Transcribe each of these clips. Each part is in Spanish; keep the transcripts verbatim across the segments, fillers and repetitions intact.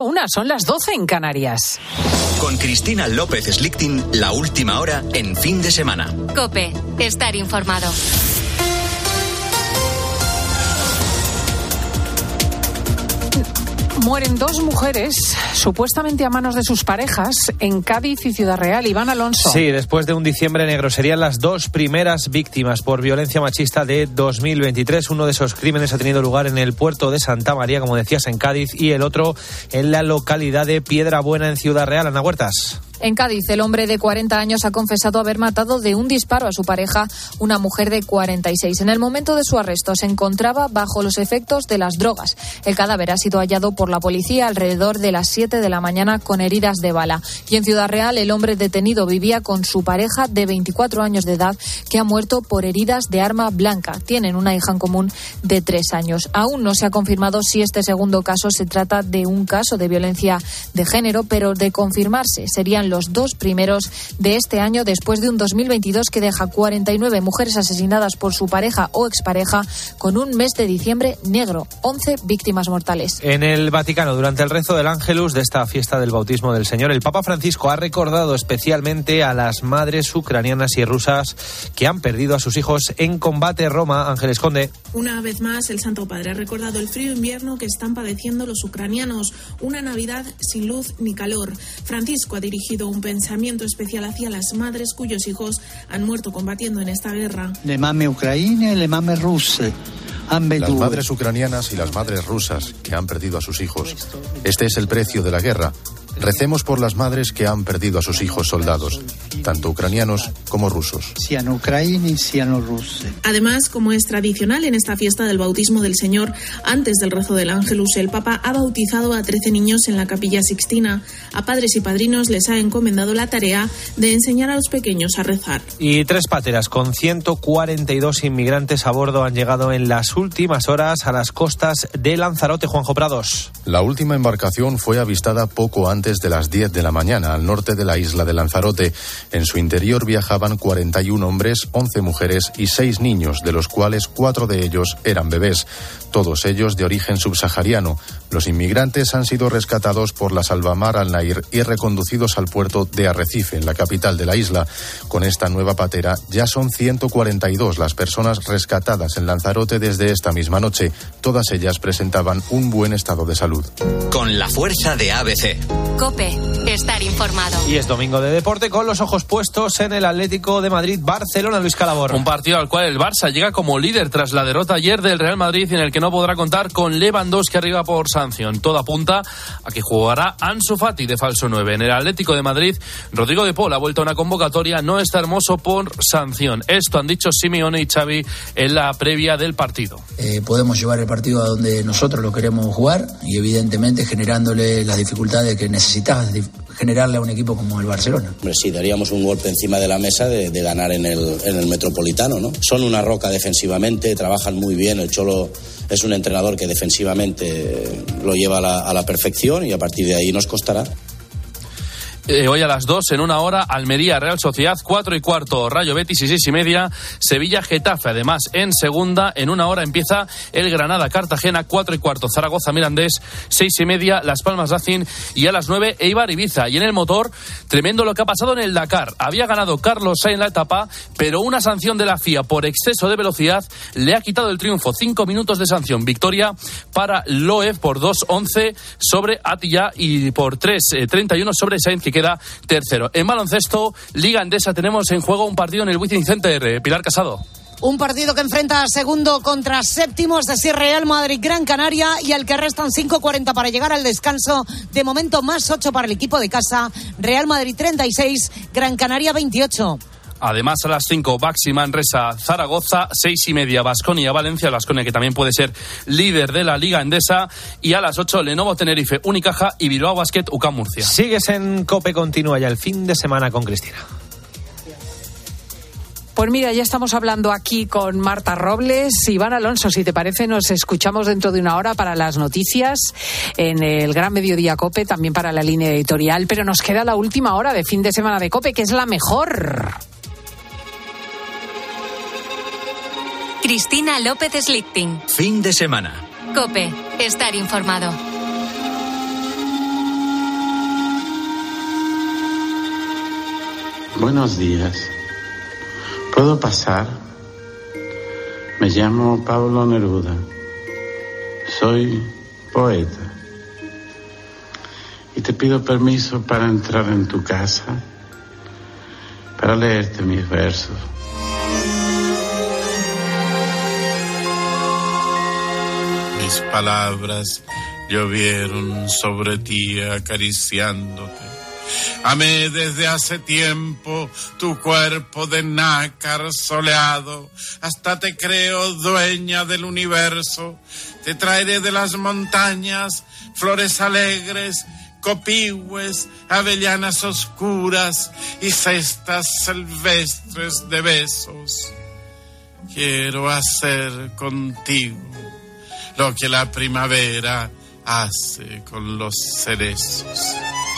una, son las doce en Canarias. Con Cristina López Slichting, la última hora en Fin de Semana. COPE, estar informado. Mueren dos mujeres, supuestamente a manos de sus parejas, en Cádiz y Ciudad Real. Iván Alonso. Sí, después de un diciembre negro. Serían las dos primeras víctimas por violencia machista de dos mil veintitrés. Uno de esos crímenes ha tenido lugar en el puerto de Santa María, como decías, en Cádiz, y el otro en la localidad de Piedrabuena, en Ciudad Real. Ana Huertas. En Cádiz, el hombre de cuarenta años ha confesado haber matado de un disparo a su pareja, una mujer de cuarenta y seis. En el momento de su arresto se encontraba bajo los efectos de las drogas. El cadáver ha sido hallado por la policía alrededor de las siete de la mañana con heridas de bala. Y en Ciudad Real, el hombre detenido vivía con su pareja de veinticuatro años de edad, que ha muerto por heridas de arma blanca. Tienen una hija en común de tres años. Aún no se ha confirmado si este segundo caso se trata de un caso de violencia de género, pero de confirmarse serían los dos primeros de este año, después de un dos mil veintidós que deja cuarenta y nueve mujeres asesinadas por su pareja o expareja, con un mes de diciembre negro, once víctimas mortales. En el Vaticano, durante el rezo del Ángelus de esta fiesta del bautismo del Señor, el Papa Francisco ha recordado especialmente a las madres ucranianas y rusas que han perdido a sus hijos en combate. Roma, Ángeles Conde. Una vez más, el Santo Padre ha recordado el frío invierno que están padeciendo los ucranianos, una Navidad sin luz ni calor. Francisco ha dirigido un pensamiento especial hacia las madres cuyos hijos han muerto combatiendo en esta guerra. Le mamme ucraine, le mamme russe. Las madres ucranianas y las madres rusas que han perdido a sus hijos. Este es el precio de la guerra. Recemos por las madres que han perdido a sus hijos soldados, tanto ucranianos como rusos. Siano ucraini, siano russe. Además, como es tradicional en esta fiesta del bautismo del Señor, antes del rezo del Ángelus, el Papa ha bautizado a trece niños en la Capilla Sixtina. A padres y padrinos les ha encomendado la tarea de enseñar a los pequeños a rezar. Y tres pateras con ciento cuarenta y dos inmigrantes a bordo han llegado en las últimas horas a las costas de Lanzarote. Juanjo Prados. La última embarcación fue avistada poco antes de las diez de la mañana al norte de la isla de Lanzarote. En su interior viajaban cuarenta y un hombres, once mujeres y seis niños, de los cuales cuatro de ellos eran bebés, todos ellos de origen subsahariano. Los inmigrantes han sido rescatados por la Salvamar Al Nair y reconducidos al puerto de Arrecife, en la capital de la isla. Con esta nueva patera ya son ciento cuarenta y dos las personas rescatadas en Lanzarote desde esta misma noche. Todas ellas presentaban un buen estado de salud. Con la fuerza de A B C. COPE, estar informado. Y es domingo de deporte con los ojos puestos en el Atlético de Madrid-Barcelona. Luis Calabor. Un partido al cual el Barça llega como líder tras la derrota ayer del Real Madrid, en el que no podrá contar con Lewandowski arriba por sanción. Todo apunta a que jugará Ansu Fati de falso nueve. En el Atlético de Madrid, Rodrigo de Paul ha vuelto a una convocatoria. No está Hermoso por sanción. Esto han dicho Simeone y Xavi en la previa del partido. Eh, podemos llevar el partido a donde nosotros lo queremos jugar y evidentemente generándole las dificultades que necesitamos generarle a un equipo como el Barcelona. Hombre, sí, daríamos un golpe encima de la mesa de, de ganar en el, en el Metropolitano, ¿no? Son una roca defensivamente, trabajan muy bien. El Cholo es un entrenador que defensivamente lo lleva a la, a la perfección y a partir de ahí nos costará. Eh, hoy a las dos, en una hora, Almería, Real Sociedad, cuatro y cuarto, Rayo Betis y seis y media, Sevilla, Getafe. Además, en segunda, en una hora empieza el Granada, Cartagena, cuatro y cuarto, Zaragoza, Mirandés, seis y media, Las Palmas, Racing, y a las nueve, Eibar, Ibiza. Y en el motor, tremendo lo que ha pasado en el Dakar. Había ganado Carlos Sainz en la etapa, pero una sanción de la F I A por exceso de velocidad le ha quitado el triunfo. Cinco minutos de sanción. Victoria para Loeb por dos once sobre Atiyah y por tres treinta y uno sobre Sainz, que queda tercero. En baloncesto, Liga Endesa, tenemos en juego un partido en el Wizzing Center. Pilar Casado. Un partido que enfrenta a segundo contra séptimo, es decir, Real Madrid Gran Canaria, y al que restan cinco cuarenta para llegar al descanso. De momento, más ocho para el equipo de casa. Real Madrid treinta y seis, Gran Canaria veintiocho. Además, a las cinco, Baxi Manresa, Zaragoza, seis y media, Baskonia, Valencia, Baskonia que también puede ser líder de la Liga Endesa, y a las ocho, Lenovo, Tenerife, Unicaja y Bilbao Basket, U C A M Murcia. Sigues en COPE, continúa ya el fin de semana con Cristina. Pues mira, ya estamos hablando aquí con Marta Robles. Iván Alonso, si te parece, nos escuchamos dentro de una hora para las noticias en el Gran Mediodía COPE, también para la línea editorial, pero nos queda la última hora de fin de semana de COPE, que es la mejor. Cristina López Slichting. Fin de semana. COPE, estar informado. Buenos días. ¿Puedo pasar? Me llamo Pablo Neruda. Soy poeta. Y te pido permiso para entrar en tu casa, para leerte mis versos. Mis palabras llovieron sobre ti acariciándote. Amé desde hace tiempo tu cuerpo de nácar soleado, hasta te creo dueña del universo. Te traeré de las montañas flores alegres, copihue, avellanas oscuras y cestas silvestres de besos. Quiero hacer contigo lo que la primavera hace con los cerezos.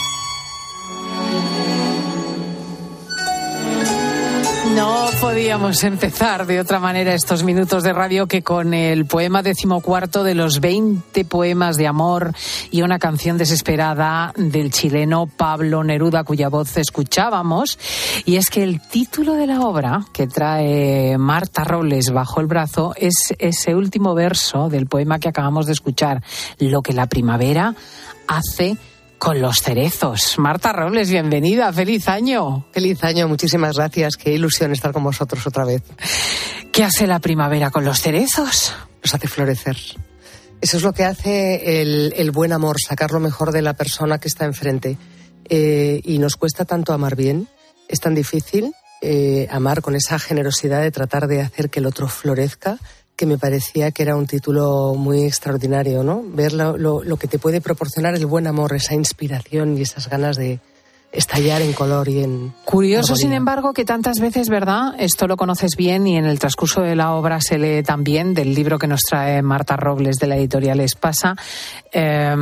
No podíamos empezar de otra manera estos minutos de radio que con el poema decimocuarto de los veinte poemas de amor y una canción desesperada del chileno Pablo Neruda, cuya voz escuchábamos. Y es que el título de la obra que trae Marta Robles bajo el brazo es ese último verso del poema que acabamos de escuchar, lo que la primavera hace con los cerezos. Marta Robles, bienvenida, feliz año. Feliz año, muchísimas gracias, qué ilusión estar con vosotros otra vez. ¿Qué hace la primavera con los cerezos? Los hace florecer. Eso es lo que hace el, el buen amor, sacar lo mejor de la persona que está enfrente. Eh, y nos cuesta tanto amar bien, es tan difícil eh, amar con esa generosidad de tratar de hacer que el otro florezca, que me parecía que era un título muy extraordinario, ¿no? Ver lo, lo, lo que te puede proporcionar el buen amor, esa inspiración y esas ganas de estallar en color y en... Curioso, sin embargo, que tantas veces, ¿verdad? Esto lo conoces bien y en el transcurso de la obra se lee también, del libro que nos trae Marta Robles de la editorial Espasa. Eh,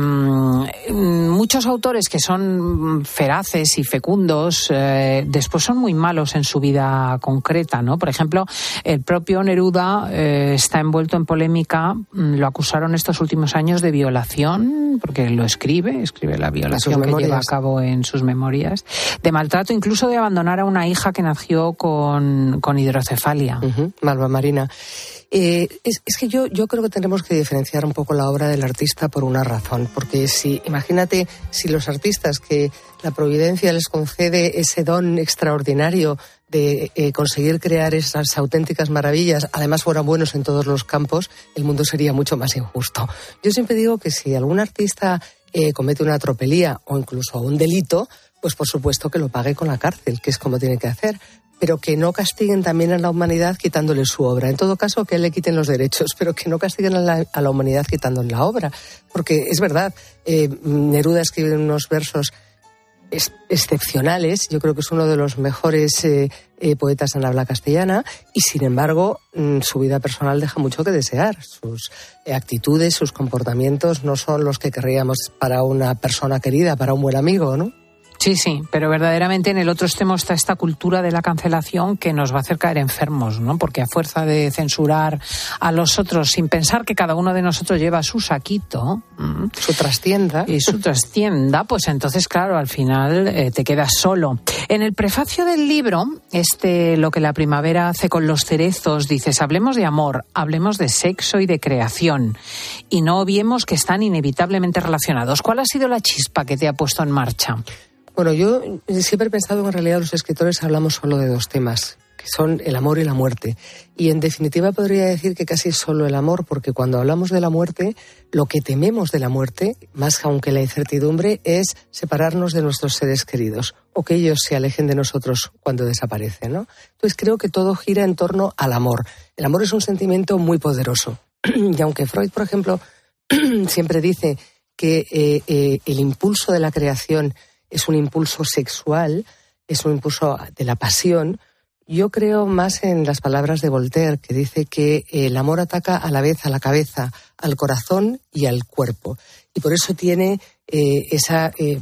muchos autores que son feraces y fecundos eh, después son muy malos en su vida concreta, ¿no? Por ejemplo, el propio Neruda eh, está envuelto en polémica. Lo acusaron estos últimos años de violación, porque lo escribe, escribe la violación que lleva a cabo en sus memorias, de maltrato, incluso de abandonar a una hija que nació con, con hidrocefalia. Uh-huh. Malva Marina. Eh, es, es que yo, yo creo que tenemos que diferenciar un poco la obra del artista por una razón, porque si, imagínate, si los artistas que la providencia les concede ese don extraordinario de eh, conseguir crear esas auténticas maravillas, además fueran buenos en todos los campos, el mundo sería mucho más injusto. Yo siempre digo que si algún artista eh, comete una tropelía o incluso un delito, pues por supuesto que lo pague con la cárcel, que es como tiene que hacer, pero que no castiguen también a la humanidad quitándole su obra. En todo caso, que le quiten los derechos, pero que no castiguen a la, a la humanidad quitándole la obra. Porque es verdad, eh, Neruda escribe unos versos es, excepcionales, yo creo que es uno de los mejores eh, eh, poetas en habla castellana, y sin embargo, mm, su vida personal deja mucho que desear. Sus eh, actitudes, sus comportamientos no son los que querríamos para una persona querida, para un buen amigo, ¿no? Sí, sí, pero verdaderamente en el otro extremo está esta cultura de la cancelación que nos va a hacer caer enfermos, ¿no? Porque a fuerza de censurar a los otros sin pensar que cada uno de nosotros lleva su saquito, su trastienda y su trastienda, pues entonces, claro, al final eh, te quedas solo. En el prefacio del libro, este Lo que la primavera hace con los cerezos, dices, hablemos de amor, hablemos de sexo y de creación, y no obviemos que están inevitablemente relacionados. ¿Cuál ha sido la chispa que te ha puesto en marcha? Bueno, yo siempre he pensado que en realidad los escritores hablamos solo de dos temas, que son el amor y la muerte. Y en definitiva podría decir que casi solo el amor, porque cuando hablamos de la muerte, lo que tememos de la muerte, más aunque la incertidumbre, es separarnos de nuestros seres queridos o que ellos se alejen de nosotros cuando desaparecen, ¿no? Entonces creo que todo gira en torno al amor. El amor es un sentimiento muy poderoso. Y aunque Freud, por ejemplo, siempre dice que eh, eh, el impulso de la creación es un impulso sexual, es un impulso de la pasión, yo creo más en las palabras de Voltaire, que dice que el amor ataca a la vez a la cabeza, al corazón y al cuerpo. Y por eso tiene eh, esa, eh,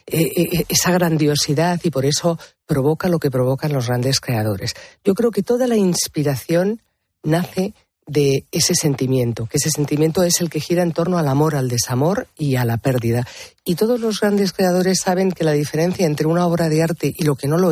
eh, esa grandiosidad y por eso provoca lo que provocan los grandes creadores. Yo creo que toda la inspiración nace de ese sentimiento, que ese sentimiento es el que gira en torno al amor, al desamor y a la pérdida. Y todos los grandes creadores saben que la diferencia entre una obra de arte y lo que no lo es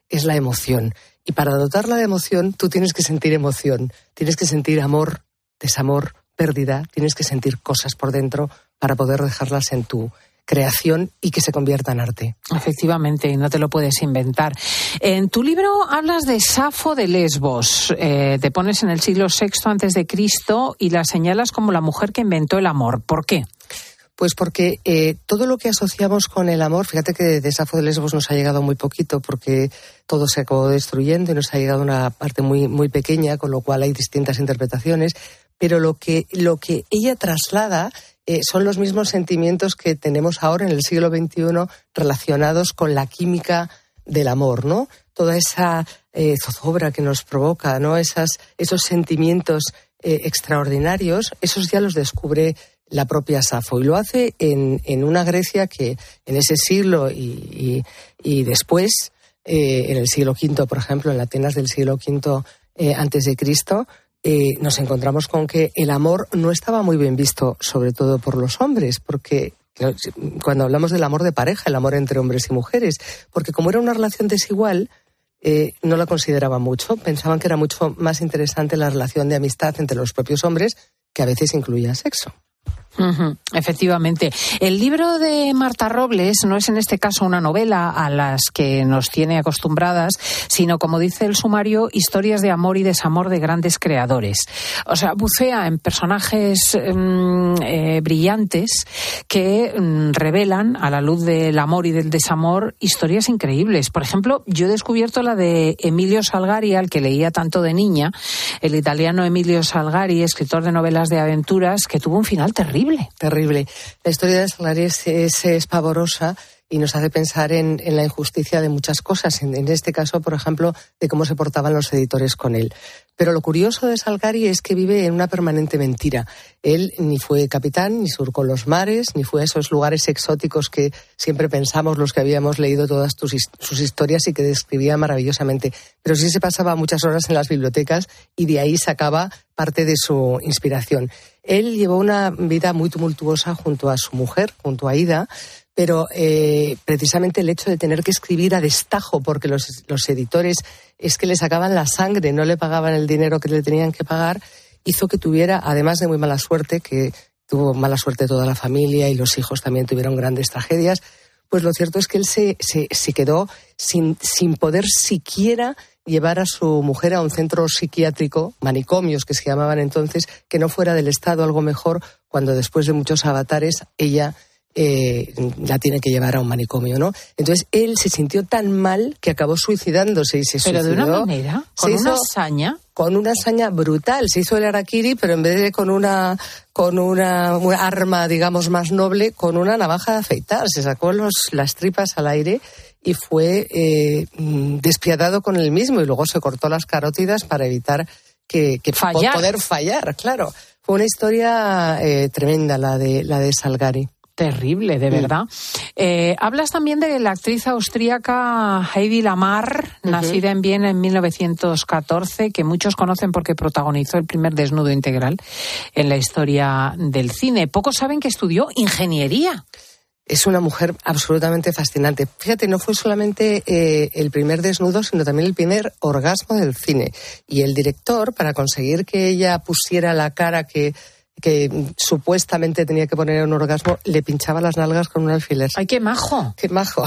es la emoción. Y para dotarla de emoción, tú tienes que sentir emoción, tienes que sentir amor, desamor, pérdida, tienes que sentir cosas por dentro para poder dejarlas en tu creación y que se convierta en arte. Efectivamente, no te lo puedes inventar. En tu libro hablas de Safo de Lesbos. Eh, te pones en el siglo sexto antes de Cristo y la señalas como la mujer que inventó el amor. ¿Por qué? Pues porque eh, todo lo que asociamos con el amor, fíjate que de Safo de Lesbos nos ha llegado muy poquito porque todo se acabó destruyendo y nos ha llegado una parte muy, muy pequeña, con lo cual hay distintas interpretaciones, pero lo que, lo que ella traslada eh, son los mismos sentimientos que tenemos ahora en el siglo veintiuno relacionados con la química del amor, ¿no? Toda esa eh, zozobra que nos provoca, ¿no? Esas, esos sentimientos eh, extraordinarios, esos ya los descubre la propia Safo, y lo hace en, en una Grecia que en ese siglo y, y, y después, eh, en el siglo quinto, por ejemplo, en las Atenas del siglo quinto eh, antes de Cristo, eh, nos encontramos con que el amor no estaba muy bien visto, sobre todo por los hombres, porque cuando hablamos del amor de pareja, el amor entre hombres y mujeres, porque como era una relación desigual, eh, no la consideraban mucho, pensaban que era mucho más interesante la relación de amistad entre los propios hombres, que a veces incluía sexo. Uh-huh, efectivamente. El libro de Marta Robles no es en este caso una novela a las que nos tiene acostumbradas, sino, como dice el sumario, historias de amor y desamor de grandes creadores. O sea, bucea en personajes um, eh, brillantes que um, revelan, a la luz del amor y del desamor, historias increíbles. Por ejemplo, yo he descubierto la de Emilio Salgari, al que leía tanto de niña, el italiano Emilio Salgari, escritor de novelas de aventuras, que tuvo un final terrible. Terrible. La historia de Salgari es, es, es pavorosa y nos hace pensar en, en la injusticia de muchas cosas. En, en este caso, por ejemplo, de cómo se portaban los editores con él. Pero lo curioso de Salgari es que vive en una permanente mentira. Él ni fue capitán, ni surcó los mares, ni fue a esos lugares exóticos que siempre pensamos los que habíamos leído todas tus, sus historias y que describía maravillosamente. Pero sí se pasaba muchas horas en las bibliotecas y de ahí sacaba parte de su inspiración. Él llevó una vida muy tumultuosa junto a su mujer, junto a Ida, pero eh, precisamente el hecho de tener que escribir a destajo, porque los, los editores es que le sacaban la sangre, no le pagaban el dinero que le tenían que pagar, hizo que tuviera, además de muy mala suerte, que tuvo mala suerte toda la familia y los hijos también tuvieron grandes tragedias, pues lo cierto es que él se, se, se quedó sin, sin poder siquiera llevar a su mujer a un centro psiquiátrico, manicomios que se llamaban entonces, que no fuera del Estado, algo mejor, cuando después de muchos avatares ella eh, la tiene que llevar a un manicomio, ¿no? Entonces él se sintió tan mal que acabó suicidándose y se pero suicidó. ¿Pero de una manera? ¿Con una hazaña? Con una hazaña brutal. Se hizo el harakiri, pero en vez de con una con una, una arma, digamos, más noble, con una navaja de afeitar. Se sacó los, las tripas al aire y fue eh, despiadado con él mismo, y luego se cortó las carótidas para evitar que, que fallar. poder fallar, claro. Fue una historia eh, tremenda la de la de Salgari. Terrible, de verdad. Mm. Eh, hablas también de la actriz austríaca Heidi Lamar, uh-huh. nacida en Viena en mil novecientos catorce, que muchos conocen porque protagonizó el primer desnudo integral en la historia del cine. Pocos saben que estudió ingeniería. Es una mujer absolutamente fascinante. Fíjate, no fue solamente eh, el primer desnudo, sino también el primer orgasmo del cine. Y el director, para conseguir que ella pusiera la cara que... que supuestamente tenía que poner un orgasmo, le pinchaba las nalgas con un alfiler. ¡Ay, qué majo! ¡Qué majo!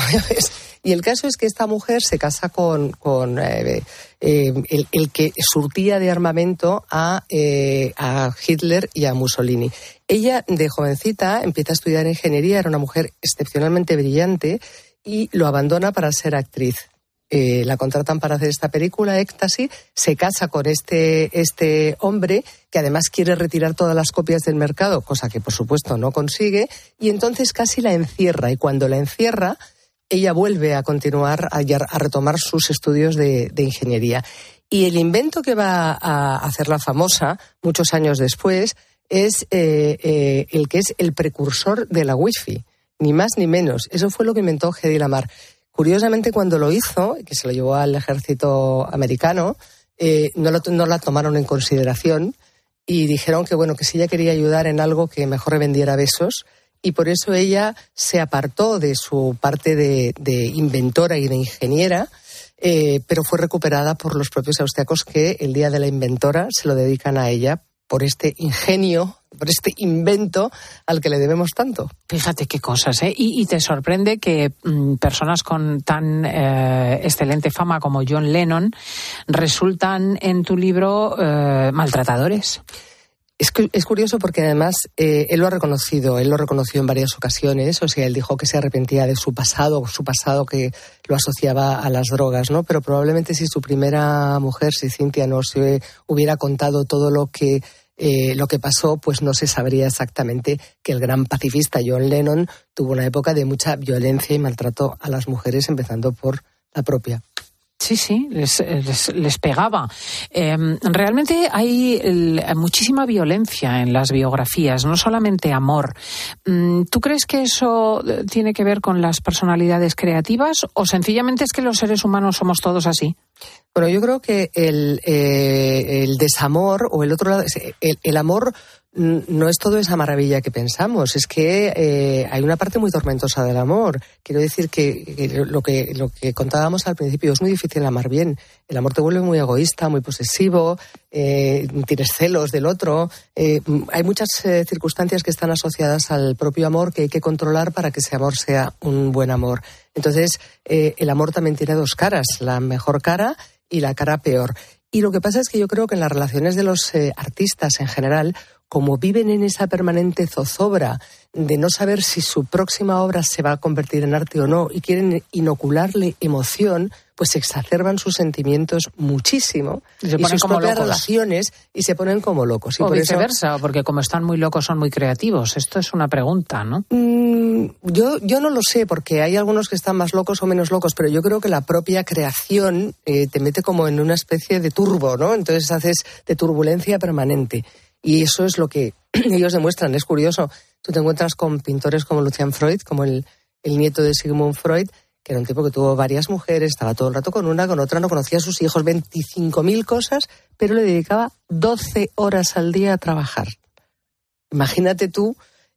Y el caso es que esta mujer se casa con, con eh, eh, el, el que surtía de armamento a, eh, a Hitler y a Mussolini. Ella, de jovencita, empieza a estudiar ingeniería, era una mujer excepcionalmente brillante y lo abandona para ser actriz. Eh, la contratan para hacer esta película, Éxtasis, se casa con este, este hombre que además quiere retirar todas las copias del mercado, cosa que por supuesto no consigue, y entonces casi la encierra, y cuando la encierra ella vuelve a continuar, a, a retomar sus estudios de, de ingeniería. Y el invento que va a hacerla famosa muchos años después es eh, eh, el que es el precursor de la wifi, ni más ni menos. Eso fue lo que inventó Hedy Lamarr. Curiosamente, cuando lo hizo, que se lo llevó al ejército americano, eh, no, lo, no la tomaron en consideración y dijeron que, bueno, que si ella quería ayudar en algo, que mejor revendiera besos, y por eso ella se apartó de su parte de, de inventora y de ingeniera eh, pero fue recuperada por los propios austriacos que el Día de la Inventora se lo dedican a ella por este ingenio, por este invento al que le debemos tanto. Fíjate qué cosas, ¿eh? Y, y te sorprende que mmm, personas con tan eh, excelente fama como John Lennon resultan en tu libro eh, maltratadores. Es, es curioso porque además eh, él lo ha reconocido, él lo reconoció en varias ocasiones, o sea, él dijo que se arrepentía de su pasado, su pasado que lo asociaba a las drogas, ¿no? Pero probablemente si su primera mujer, si Cynthia no se hubiera contado todo lo que Eh, lo que pasó, pues no se sabría exactamente que el gran pacifista John Lennon tuvo una época de mucha violencia y maltrato a las mujeres, empezando por la propia. Sí, sí, les, les, les pegaba. Eh, realmente hay el, muchísima violencia en las biografías, no solamente amor. ¿Tú crees que eso tiene que ver con las personalidades creativas o sencillamente es que los seres humanos somos todos así? Bueno, yo creo que el, eh, el desamor o el otro lado, el, el amor no es todo esa maravilla que pensamos, es que eh, hay una parte muy tormentosa del amor. Quiero decir que, que, lo que lo que contábamos al principio, es muy difícil amar bien. El amor te vuelve muy egoísta, muy posesivo, eh, tienes celos del otro. Eh, hay muchas eh, circunstancias que están asociadas al propio amor que hay que controlar para que ese amor sea un buen amor. Entonces, eh, el amor también tiene dos caras, la mejor cara y la cara peor. Y lo que pasa es que yo creo que en las relaciones de los eh, artistas en general, como viven en esa permanente zozobra de no saber si su próxima obra se va a convertir en arte o no y quieren inocularle emoción, pues se exacerban sus sentimientos muchísimo y, se y sus como propias locos. relaciones y se ponen como locos. Y o por viceversa, eso, porque como están muy locos son muy creativos. Esto es una pregunta, ¿no? Mmm, yo, yo no lo sé, porque hay algunos que están más locos o menos locos, pero yo creo que la propia creación eh, te mete como en una especie de turbo, ¿no? Entonces haces de turbulencia permanente. Y eso es lo que ellos demuestran. Es curioso. Tú te encuentras con pintores como Lucian Freud, como el, el nieto de Sigmund Freud, que era un tipo que tuvo varias mujeres, estaba todo el rato con una, con otra, no conocía a sus hijos, veinticinco mil cosas, pero le dedicaba doce horas al día a trabajar. Imagínate tú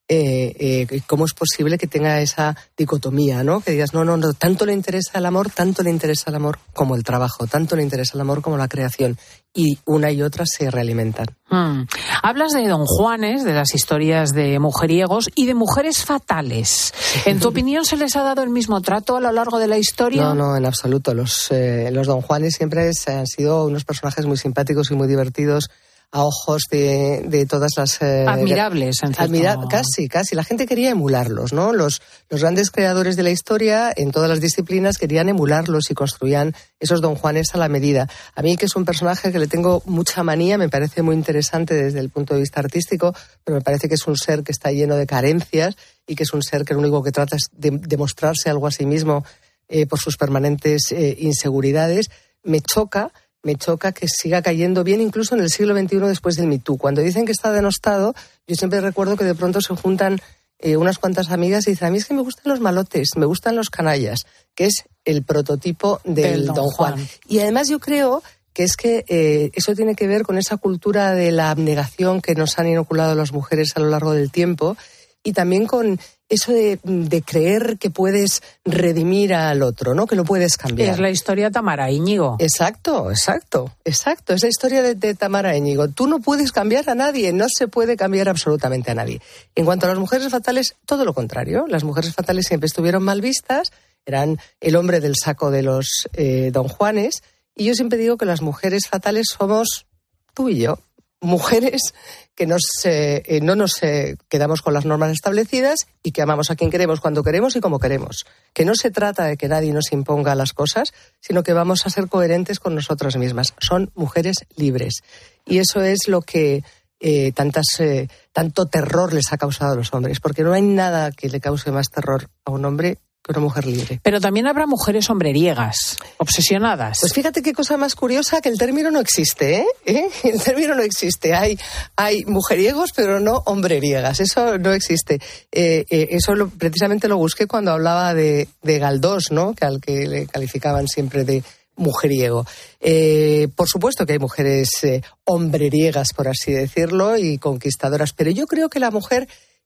eh, eh, cómo es posible que tenga esa dicotomía, ¿no? Que digas, no, no, no, tanto le interesa el amor, tanto le interesa el amor como el trabajo, tanto le interesa el amor como la creación. Y una y otra se realimentan. Hmm. Hablas de Don Juanes, de las historias de mujeriegos y de mujeres fatales. ¿En tu opinión se les ha dado el mismo trato a lo largo de la historia? No, no, en absoluto. Los, eh, los Don Juanes siempre han sido unos personajes muy simpáticos y muy divertidos a ojos de, de todas las... Eh, Admirables, en cierto... admira- Casi, casi. La gente quería emularlos, ¿no? Los, los grandes creadores de la historia, en todas las disciplinas, querían emularlos y construían esos Don Juanes a la medida. A mí, que es un personaje que le tengo mucha manía, me parece muy interesante desde el punto de vista artístico, pero me parece que es un ser que está lleno de carencias y que es un ser que lo único que trata es de demostrarse algo a sí mismo eh, por sus permanentes eh, inseguridades. Me choca... Me choca que siga cayendo bien incluso en el siglo veintiuno después del Me Too. Cuando dicen que está denostado, yo siempre recuerdo que de pronto se juntan eh, unas cuantas amigas y dicen, a mí es que me gustan los malotes, me gustan los canallas, que es el prototipo del, del Don, Don Juan. Juan. Y además yo creo que es que eh, eso tiene que ver con esa cultura de la abnegación que nos han inoculado las mujeres a lo largo del tiempo y también con eso de, de creer que puedes redimir al otro, ¿no? Que lo puedes cambiar. Es la historia Tamara Íñigo. Exacto, exacto, exacto. Es la historia de, de Tamara Íñigo. Tú no puedes cambiar a nadie, no se puede cambiar absolutamente a nadie. En cuanto a las mujeres fatales, todo lo contrario. Las mujeres fatales siempre estuvieron mal vistas, eran el hombre del saco de los eh, Don Juanes, y yo siempre digo que las mujeres fatales somos tú y yo. Mujeres que nos, eh, no nos eh, quedamos con las normas establecidas y que amamos a quien queremos, cuando queremos y como queremos. Que no se trata de que nadie nos imponga las cosas, sino que vamos a ser coherentes con nosotras mismas. Son mujeres libres. Y eso es lo que eh, tantas, eh, tanto terror les ha causado a los hombres, porque no hay nada que le cause más terror a un hombre que una mujer libre. Pero también habrá mujeres hombreriegas, obsesionadas. Pues fíjate qué cosa más curiosa, que el término no existe, ¿eh? ¿Eh? El término no existe. Hay, hay mujeriegos, pero no hombreriegas. Eso no existe. Eh, eh, eso lo, precisamente lo busqué cuando hablaba de, de Galdós, ¿no? Que al que le calificaban siempre de mujeriego. Eh, por supuesto que hay mujeres eh, hombreriegas, por así decirlo, y conquistadoras, pero yo creo que la mujer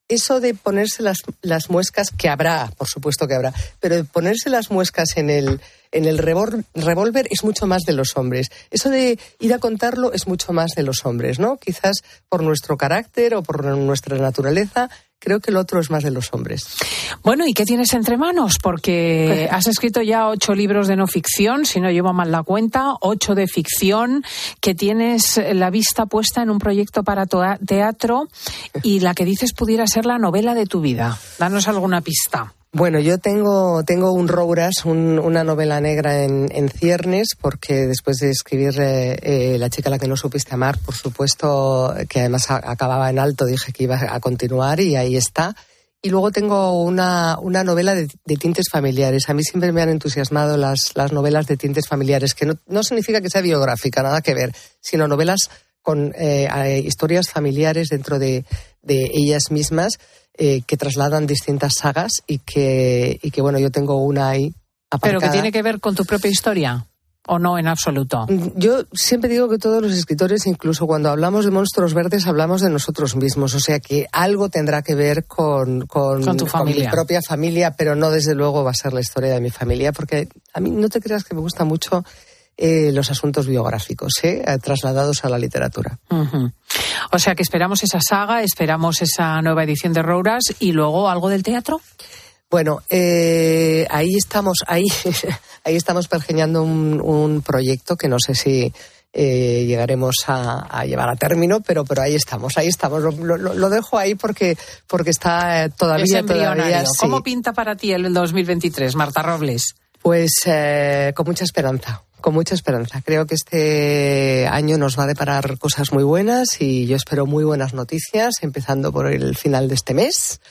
eso de ponerse las, las muescas, que habrá, por supuesto que habrá, pero de ponerse las muescas en el, en el revólver es mucho más de los hombres. Eso de ir a contarlo es mucho más de los hombres, ¿no? Quizás por nuestro carácter o por nuestra naturaleza, creo que el otro es más de los hombres. Bueno, ¿y qué tienes entre manos? Porque has escrito ya ocho libros de no ficción, si no llevo mal la cuenta, ocho de ficción, que tienes la vista puesta en un proyecto para teatro y la que dices pudiera ser la novela de tu vida. Danos alguna pista. Bueno, yo tengo, tengo un Rouras, un, una novela negra en, en ciernes, porque después de escribir eh, eh, La chica a la que no supiste amar, por supuesto, que además a, acababa en alto, dije que iba a continuar y ahí está. Y luego tengo una, una novela de, de tintes familiares. A mí siempre me han entusiasmado las, las novelas de tintes familiares, que no, no significa que sea biográfica, nada que ver, sino novelas con eh, historias familiares dentro de, de ellas mismas, eh, que trasladan distintas sagas y que, y que, bueno, yo tengo una ahí aparcada. ¿Pero que tiene que ver con tu propia historia? ¿O no en absoluto? Yo siempre digo que todos los escritores, incluso cuando hablamos de monstruos verdes, hablamos de nosotros mismos. O sea que algo tendrá que ver con, con, con, tu familia. con mi propia familia, pero no desde luego va a ser la historia de mi familia, porque a mí no te creas que me gusta mucho eh, los asuntos biográficos, ¿eh? trasladados a la literatura. Uh-huh. O sea que esperamos esa saga, esperamos esa nueva edición de Rouras y luego algo del teatro. Bueno, eh, ahí estamos, ahí, ahí estamos pergeñando un, un proyecto que no sé si eh, llegaremos a, a llevar a término, pero, pero ahí estamos, ahí estamos. Lo, lo, lo dejo ahí porque, porque está todavía, es todavía. Sí. ¿Cómo pinta para ti el dos mil veintitrés, Marta Robles? Pues eh, con mucha esperanza. Con mucha esperanza. Creo que este año nos va a deparar cosas muy buenas y yo espero muy buenas noticias, empezando por el final de este mes.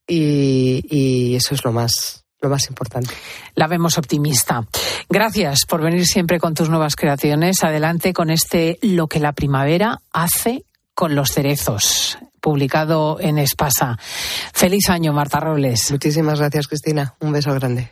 Y, y eso es lo más, lo más importante. La vemos optimista. Gracias por venir siempre con tus nuevas creaciones. Adelante con este Lo que la primavera hace con los cerezos, publicado en Espasa. Feliz año, Marta Robles. Muchísimas gracias, Cristina. Un beso grande.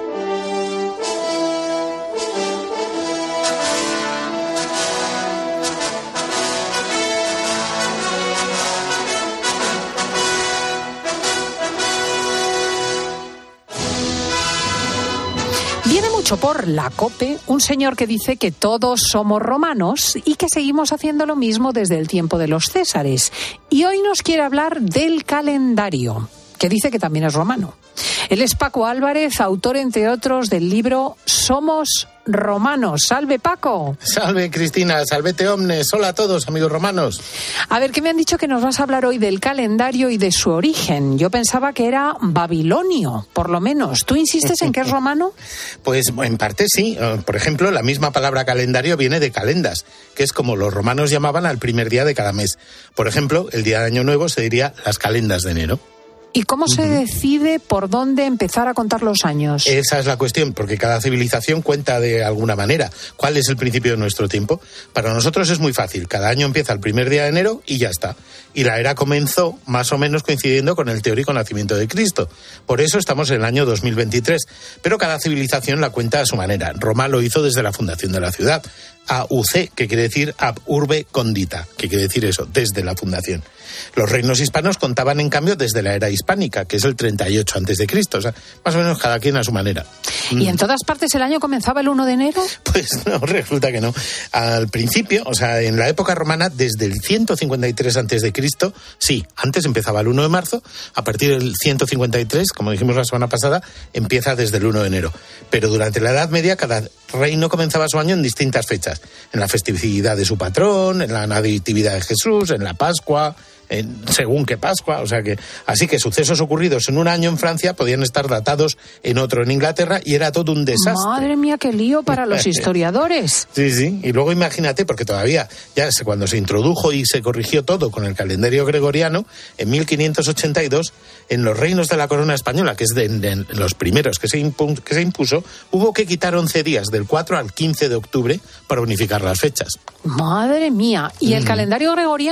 Por la COPE, un señor que dice que todos somos romanos y que seguimos haciendo lo mismo desde el tiempo de los Césares. Y hoy nos quiere hablar del calendario, que dice que también es romano. Él es Paco Álvarez, autor, entre otros, del libro Somos Romanos. ¡Salve, Paco! Salve, Cristina, salvete omnes. Hola a todos, amigos romanos. A ver, que me han dicho que nos vas a hablar hoy del calendario y de su origen. Yo pensaba que era babilonio, por lo menos. ¿Tú insistes en que es romano? Pues en parte sí. Por ejemplo, la misma palabra calendario viene de calendas, que es como los romanos llamaban al primer día de cada mes. Por ejemplo, el día de Año Nuevo se diría las calendas de enero. ¿Y cómo se decide por dónde empezar a contar los años? Esa es la cuestión, porque cada civilización cuenta de alguna manera. ¿Cuál es el principio de nuestro tiempo? Para nosotros es muy fácil. Cada año empieza el primer día de enero y ya está. Y la era comenzó más o menos coincidiendo con el teórico nacimiento de Cristo. Por eso estamos en el año dos mil veintitrés. Pero cada civilización la cuenta a su manera. Roma lo hizo desde la fundación de la ciudad. A U C, que quiere decir ab urbe condita, que quiere decir eso, desde la fundación. Los reinos hispanos contaban, en cambio, desde la era hispánica, que es el treinta y ocho antes de Cristo, o sea, más o menos cada quien a su manera. ¿Y en todas partes el año comenzaba el uno de enero? Pues no, resulta que no. Al principio, o sea, en la época romana, desde el ciento cincuenta y tres antes de Cristo, sí, antes empezaba el uno de marzo, a partir del ciento cincuenta y tres, como dijimos la semana pasada, empieza desde el uno de enero. Pero durante la Edad Media, cada reino comenzaba su año en distintas fechas. En la festividad de su patrón, en la natividad de Jesús, en la Pascua, en, según qué Pascua, o sea que así que sucesos ocurridos en un año en Francia podían estar datados en otro en Inglaterra y era todo un desastre. Madre mía, qué lío para los historiadores. Sí, sí, y luego imagínate, porque todavía ya cuando se introdujo y se corrigió todo con el calendario gregoriano, en mil quinientos ochenta y dos, en los reinos de la corona española, que es de, de los primeros que se, impu- que se impuso, hubo que quitar once días, del cuatro al quince de octubre, para unificar las fechas. Madre mía, ¿y el mm. calendario gregoriano?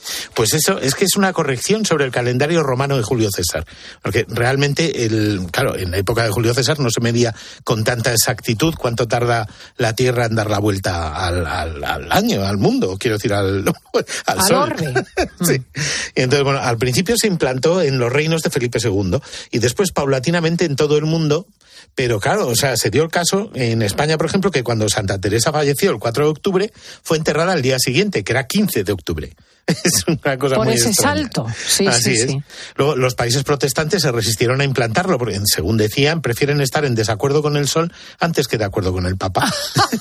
Pues eso es que es una corrección sobre el calendario romano de Julio César. Porque realmente, el, claro, en la época de Julio César no se medía con tanta exactitud cuánto tarda la Tierra en dar la vuelta al, al, al año, al mundo, quiero decir, al, al, al sol. Orbe. Sí. Y entonces, bueno, al principio se implantó en los reinos de Felipe segundo y después paulatinamente en todo el mundo. Pero claro, o sea, se dio el caso en España, por ejemplo, que cuando Santa Teresa falleció el cuatro de octubre, fue enterrada el día siguiente, que era quince de octubre. Es una cosa por muy ese extraña. Salto. Sí, Así sí, es. sí. Luego, los países protestantes se resistieron a implantarlo, porque, según decían, prefieren estar en desacuerdo con el sol antes que de acuerdo con el Papa.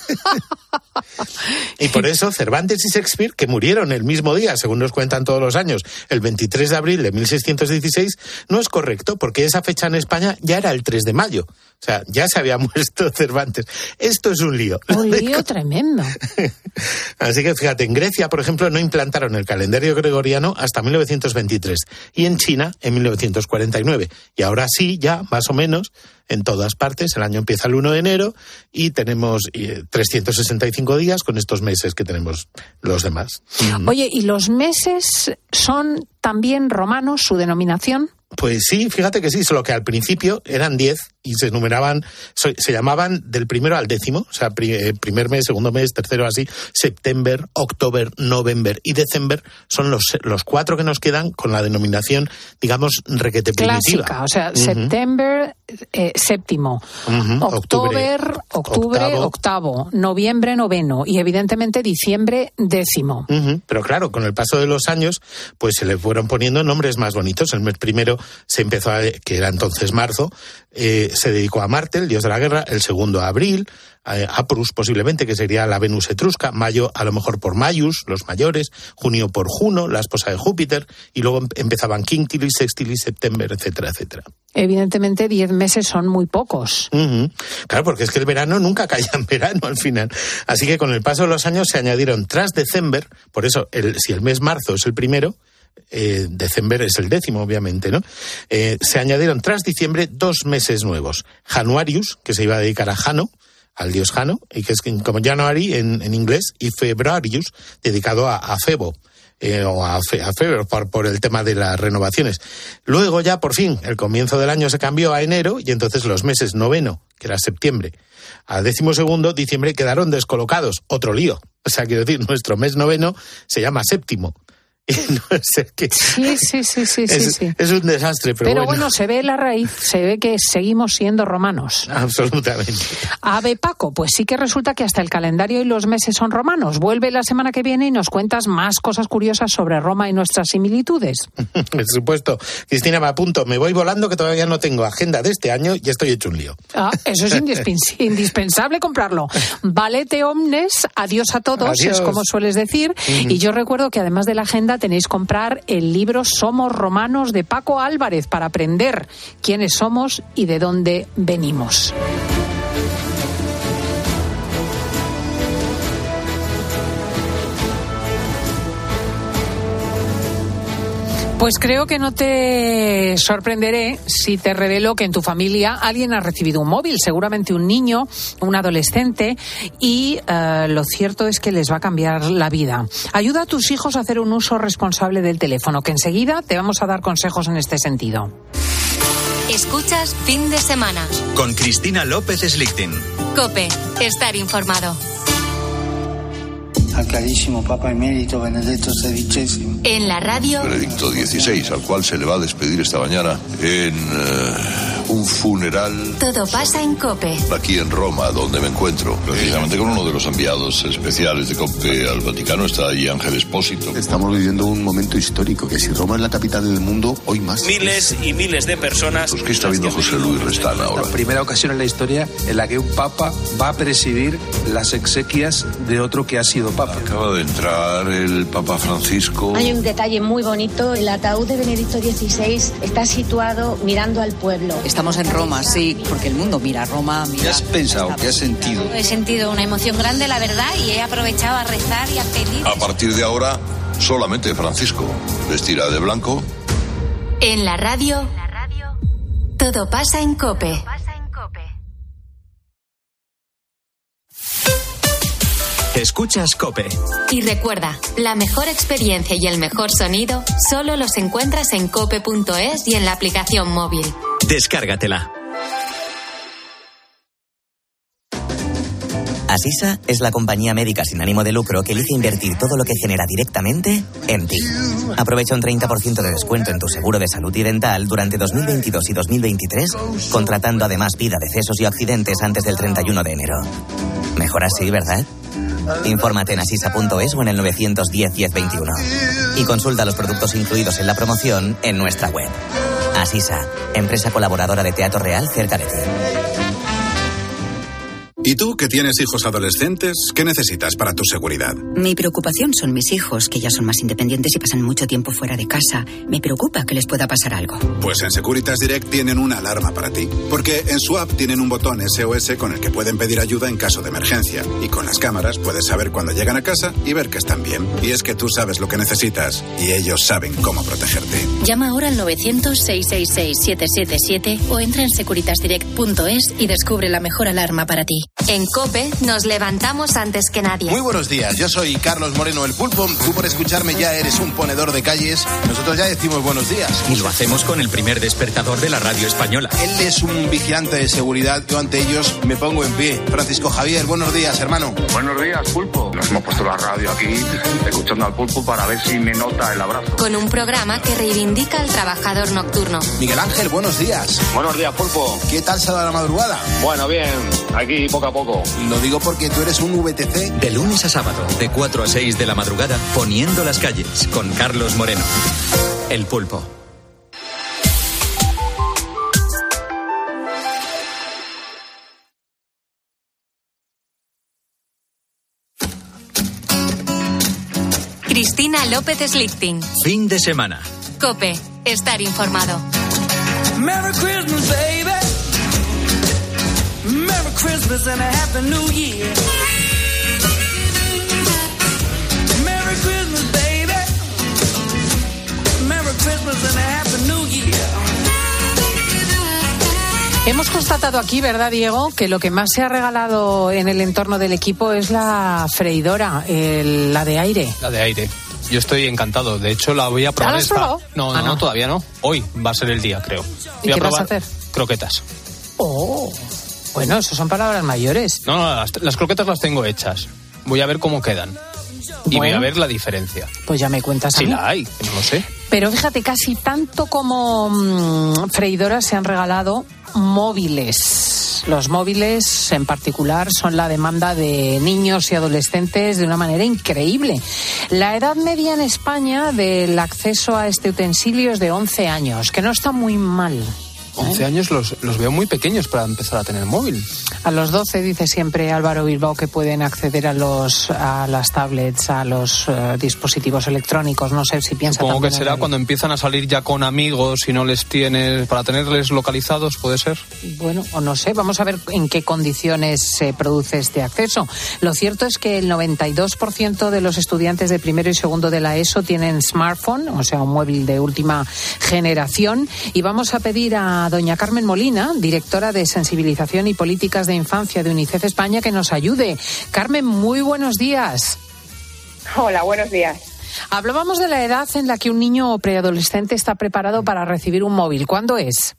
Y por eso Cervantes y Shakespeare, que murieron el mismo día, según nos cuentan todos los años, el veintitrés de abril de mil seiscientos dieciséis, no es correcto, porque esa fecha en España ya era el tres de mayo. O sea, ya se había muerto Cervantes. Esto es un lío. Un lío tremendo. Así que fíjate, en Grecia, por ejemplo, no implantaron el calendario gregoriano hasta mil novecientos veintitrés y en China en mil novecientos cuarenta y nueve. Y ahora sí, ya más o menos, en todas partes, el año empieza el uno de enero y tenemos eh, trescientos sesenta y cinco días con estos meses que tenemos los demás. Oye, ¿y los meses son también romanos, su denominación? Pues sí, fíjate que sí, solo que al principio eran diez y se numeraban, se llamaban del primero al décimo, o sea, primer mes, segundo mes, tercero así, September, October, November y December son los, los cuatro que nos quedan con la denominación, digamos, requete primitiva. Clásica, o sea, uh-huh. September, eh, séptimo, uh-huh. October, octubre, octavo. octavo, noviembre, noveno y evidentemente diciembre, décimo. Uh-huh. Pero claro, con el paso de los años, pues se le fueron poniendo nombres más bonitos. El mes primero se empezó a, que era entonces marzo, eh, se dedicó a Marte, el dios de la guerra, el segundo a abril, a Aprus posiblemente, que sería la Venus etrusca, mayo a lo mejor por Maius, los mayores, junio por Juno, la esposa de Júpiter, y luego empezaban Quintilis, Sextilis, September, etcétera, etcétera. Evidentemente diez meses son muy pocos. Uh-huh. Claro, porque es que el verano nunca caía en verano al final. Así que con el paso de los años se añadieron tras December, por eso el, si el mes marzo es el primero, Eh, December es el décimo, obviamente, ¿no? Eh, se añadieron tras diciembre dos meses nuevos. Januarius, que se iba a dedicar a Jano, al dios Jano, y que es como January en, en inglés, y Februarius, dedicado a, a Febo. Eh, o a, Fe, a Feber por, por el tema de las renovaciones. Luego ya, por fin, el comienzo del año se cambió a enero y entonces los meses noveno, que era septiembre, a décimo segundo, diciembre, quedaron descolocados. Otro lío. O sea, quiero decir, nuestro mes noveno se llama séptimo. No sé qué. Sí, sí, sí, sí, es, sí, sí. Es un desastre, pero, pero bueno. bueno, se ve la raíz, se ve que seguimos siendo romanos. Absolutamente. Ave Paco, pues sí que resulta que hasta el calendario y los meses son romanos. Vuelve la semana que viene y nos cuentas más cosas curiosas sobre Roma y nuestras similitudes. Por supuesto. Cristina, me apunto. Me voy volando, que todavía no tengo agenda de este año y estoy hecho un lío. Ah, eso es indispens- indispensable comprarlo. Valete omnes, adiós a todos, adiós. Es como sueles decir. Uh-huh. Y yo recuerdo que además de la agenda tenéis que comprar el libro Somos Romanos de Paco Álvarez para aprender quiénes somos y de dónde venimos. Pues creo que no te sorprenderé si te revelo que en tu familia alguien ha recibido un móvil, seguramente un niño, un adolescente, y uh, lo cierto es que les va a cambiar la vida. Ayuda a tus hijos a hacer un uso responsable del teléfono, que enseguida te vamos a dar consejos en este sentido. Escuchas Fin de Semana. Con Cristina López Slichting. COPE, estar informado. Al carísimo Papa Emérito Benedetto sedicesimo. En la radio. Benedicto dieciséis, al cual se le va a despedir esta mañana en uh, un funeral. Todo pasa en COPE. Aquí en Roma, donde me encuentro. Precisamente con uno de los enviados especiales de COPE al Vaticano está allí Ángel Espósito. Estamos viviendo un momento histórico, que si Roma es la capital del mundo, hoy más. Miles y miles de personas. Pues, ¿qué está viendo José Luis Restán ahora? La primera ocasión en la historia en la que un papa va a presidir las exequias de otro que ha sido papa. Acaba de entrar el Papa Francisco. Hay un detalle muy bonito. El ataúd de Benedicto dieciséis está situado mirando al pueblo. Estamos en Roma, sí, porque el mundo mira a Roma. Mira. ¿Qué has pensado? ¿Qué has sentido? He sentido una emoción grande, la verdad, y he aprovechado a rezar y a pedir. A partir de ahora, solamente Francisco vestirá de blanco. En la radio, todo pasa en COPE. Escuchas COPE. Y recuerda, la mejor experiencia y el mejor sonido solo los encuentras en cope punto es y en la aplicación móvil. Descárgatela. Asisa es la compañía médica sin ánimo de lucro que elige invertir todo lo que genera directamente en ti. Aprovecha un treinta por ciento de descuento en tu seguro de salud y dental durante dos mil veintidós y dos mil veintitrés, contratando además vida, decesos y accidentes antes del treinta y uno de enero. Mejor así, ¿verdad? Infórmate en asisa punto es o en el novecientos diez, diez veintiuno. Y consulta los productos incluidos en la promoción en nuestra web. Asisa, empresa colaboradora de Teatro Real cerca de ti. ¿Y tú, que tienes hijos adolescentes, qué necesitas para tu seguridad? Mi preocupación son mis hijos, que ya son más independientes y pasan mucho tiempo fuera de casa. Me preocupa que les pueda pasar algo. Pues en Securitas Direct tienen una alarma para ti. Porque en su app tienen un botón S O S con el que pueden pedir ayuda en caso de emergencia. Y con las cámaras puedes saber cuándo llegan a casa y ver que están bien. Y es que tú sabes lo que necesitas y ellos saben cómo protegerte. Llama ahora al novecientos, seiscientos sesenta y seis, setecientos setenta y siete o entra en securitas direct punto es y descubre la mejor alarma para ti. En COPE nos levantamos antes que nadie. Muy buenos días, yo soy Carlos Moreno el Pulpo. Tú por escucharme ya eres un ponedor de calles. Nosotros ya decimos buenos días. Y lo hacemos con el primer despertador de la radio española. Él es un vigilante de seguridad. Yo ante ellos me pongo en pie. Francisco Javier, buenos días, hermano. Buenos días, Pulpo. Nos hemos puesto la radio aquí, escuchando al Pulpo para ver si me nota el abrazo. Con un programa que reivindica al trabajador nocturno. Miguel Ángel, buenos días. Buenos días, Pulpo. ¿Qué tal se da la madrugada? Bueno, bien. Aquí poco a poco. Lo digo porque tú eres un V T C. De lunes a sábado, de cuatro a seis de la madrugada, poniendo las calles, con Carlos Moreno. El Pulpo. Cristina López Slichting. Fin de semana. COPE. Estar informado. Merry Christmas, baby. Merry Christmas and a Happy New Year. Merry Christmas, baby. Merry Christmas and a Happy New Year. Hemos constatado aquí, ¿verdad, Diego?, que lo que más se ha regalado en el entorno del equipo es la freidora, el, la de aire. La de aire. Yo estoy encantado. De hecho, la voy a probar. ¿La has esta... probado? No, ah, no, no, todavía no. Hoy va a ser el día, creo. ¿Y voy qué a probar vas a hacer? Croquetas. Oh, bueno, eso son palabras mayores. No, no, las, las croquetas las tengo hechas. Voy a ver cómo quedan. Y bueno, voy a ver la diferencia. Pues ya me cuentas. Si a mí. la hay, no lo sé. Pero fíjate, casi tanto como mmm, freidoras se han regalado móviles. Los móviles en particular son la demanda de niños y adolescentes de una manera increíble. La edad media en España del acceso a este utensilio es de once años, que no está muy mal. once años los, los veo muy pequeños para empezar a tener móvil. A los doce dice siempre Álvaro Bilbao que pueden acceder a los a las tablets, a los uh, dispositivos electrónicos. No sé si piensa. Supongo que será cuando empiezan a salir ya con amigos y no les tienes, para tenerles localizados, ¿puede ser? Bueno, o no sé, vamos a ver en qué condiciones se produce este acceso. Lo cierto es que el noventa y dos por ciento de los estudiantes de primero y segundo de la ESO tienen smartphone, o sea, un móvil de última generación. Y vamos a pedir a doña Carmen Molina, directora de Sensibilización y Políticas de Infancia de UNICEF España, que nos ayude. Carmen, muy buenos días. Hola, buenos días. Hablábamos de la edad en la que un niño o preadolescente está preparado para recibir un móvil. ¿Cuándo es?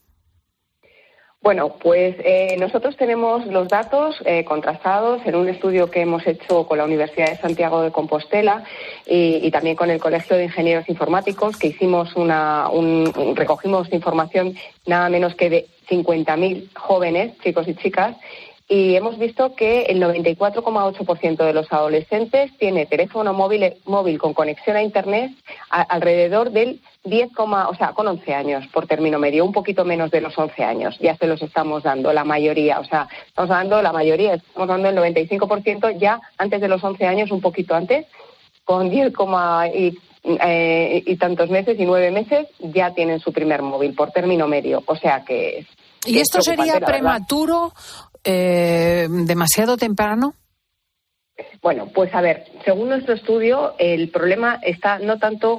Bueno, pues eh, nosotros tenemos los datos eh, contrastados en un estudio que hemos hecho con la Universidad de Santiago de Compostela y, y también con el Colegio de Ingenieros Informáticos, que hicimos una, un, recogimos información nada menos que de cincuenta mil jóvenes, chicos y chicas, y hemos visto que el noventa y cuatro coma ocho por ciento de los adolescentes tiene teléfono móvil, móvil con conexión a Internet a, alrededor del diez, o sea, con once años por término medio, un poquito menos de los once años. Ya se los estamos dando, la mayoría, o sea, estamos dando la mayoría, estamos dando el noventa y cinco por ciento ya antes de los once años, un poquito antes, con diez, y, eh, y tantos meses y nueve meses ya tienen su primer móvil por término medio, o sea que... ¿Y esto sería prematuro, eh, demasiado temprano? Bueno, pues a ver, según nuestro estudio, el problema está no tanto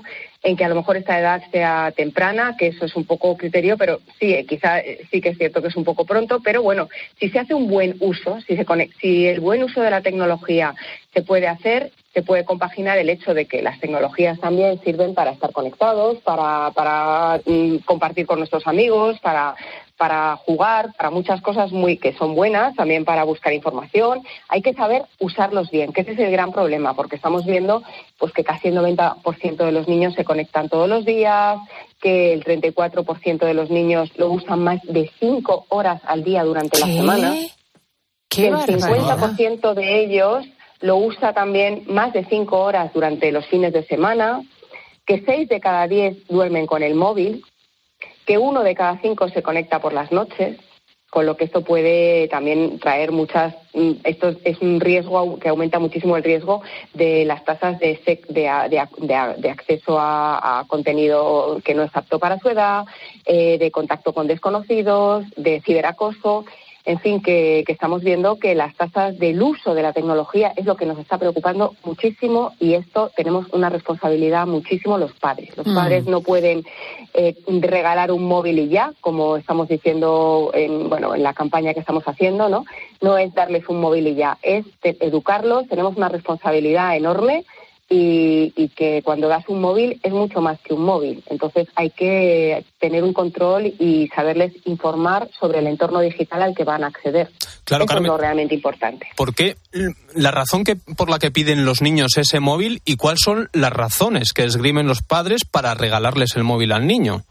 en que a lo mejor esta edad sea temprana, que eso es un poco criterio, pero sí, quizá sí que es cierto que es un poco pronto, pero bueno, si se hace un buen uso, si, se conect, si el buen uso de la tecnología se puede hacer, se puede compaginar el hecho de que las tecnologías también sirven para estar conectados, para, para mm, compartir con nuestros amigos, para... para jugar, para muchas cosas muy que son buenas, también para buscar información. Hay que saber usarlos bien, que ese es el gran problema, porque estamos viendo pues que casi el noventa por ciento de los niños se conectan todos los días, que el treinta y cuatro por ciento de los niños lo usan más de cinco horas al día durante ¿Qué? la semana. ¿Qué Que el cincuenta por ciento de ellos lo usa también más de cinco horas durante los fines de semana, que seis de cada diez duermen con el móvil, que uno de cada cinco se conecta por las noches, con lo que esto puede también traer muchas... Esto es un riesgo que aumenta muchísimo el riesgo de las tasas de, de, de, de, de acceso a, a contenido que no es apto para su edad, eh, de contacto con desconocidos, de ciberacoso. En fin, que, que estamos viendo que las tasas del uso de la tecnología es lo que nos está preocupando muchísimo, y esto tenemos una responsabilidad muchísimo los padres. Los mm. padres no pueden eh, regalar un móvil y ya, como estamos diciendo en, bueno, en la campaña que estamos haciendo, ¿no? No es darles un móvil y ya, es educarlos. Tenemos una responsabilidad enorme. Y, y que cuando das un móvil es mucho más que un móvil. Entonces hay que tener un control y saberles informar sobre el entorno digital al que van a acceder. Claro, Eso Carmen, es lo realmente importante. ¿Por qué la razón que por la que piden los niños ese móvil y cuáles son las razones que esgrimen los padres para regalarles el móvil al niño?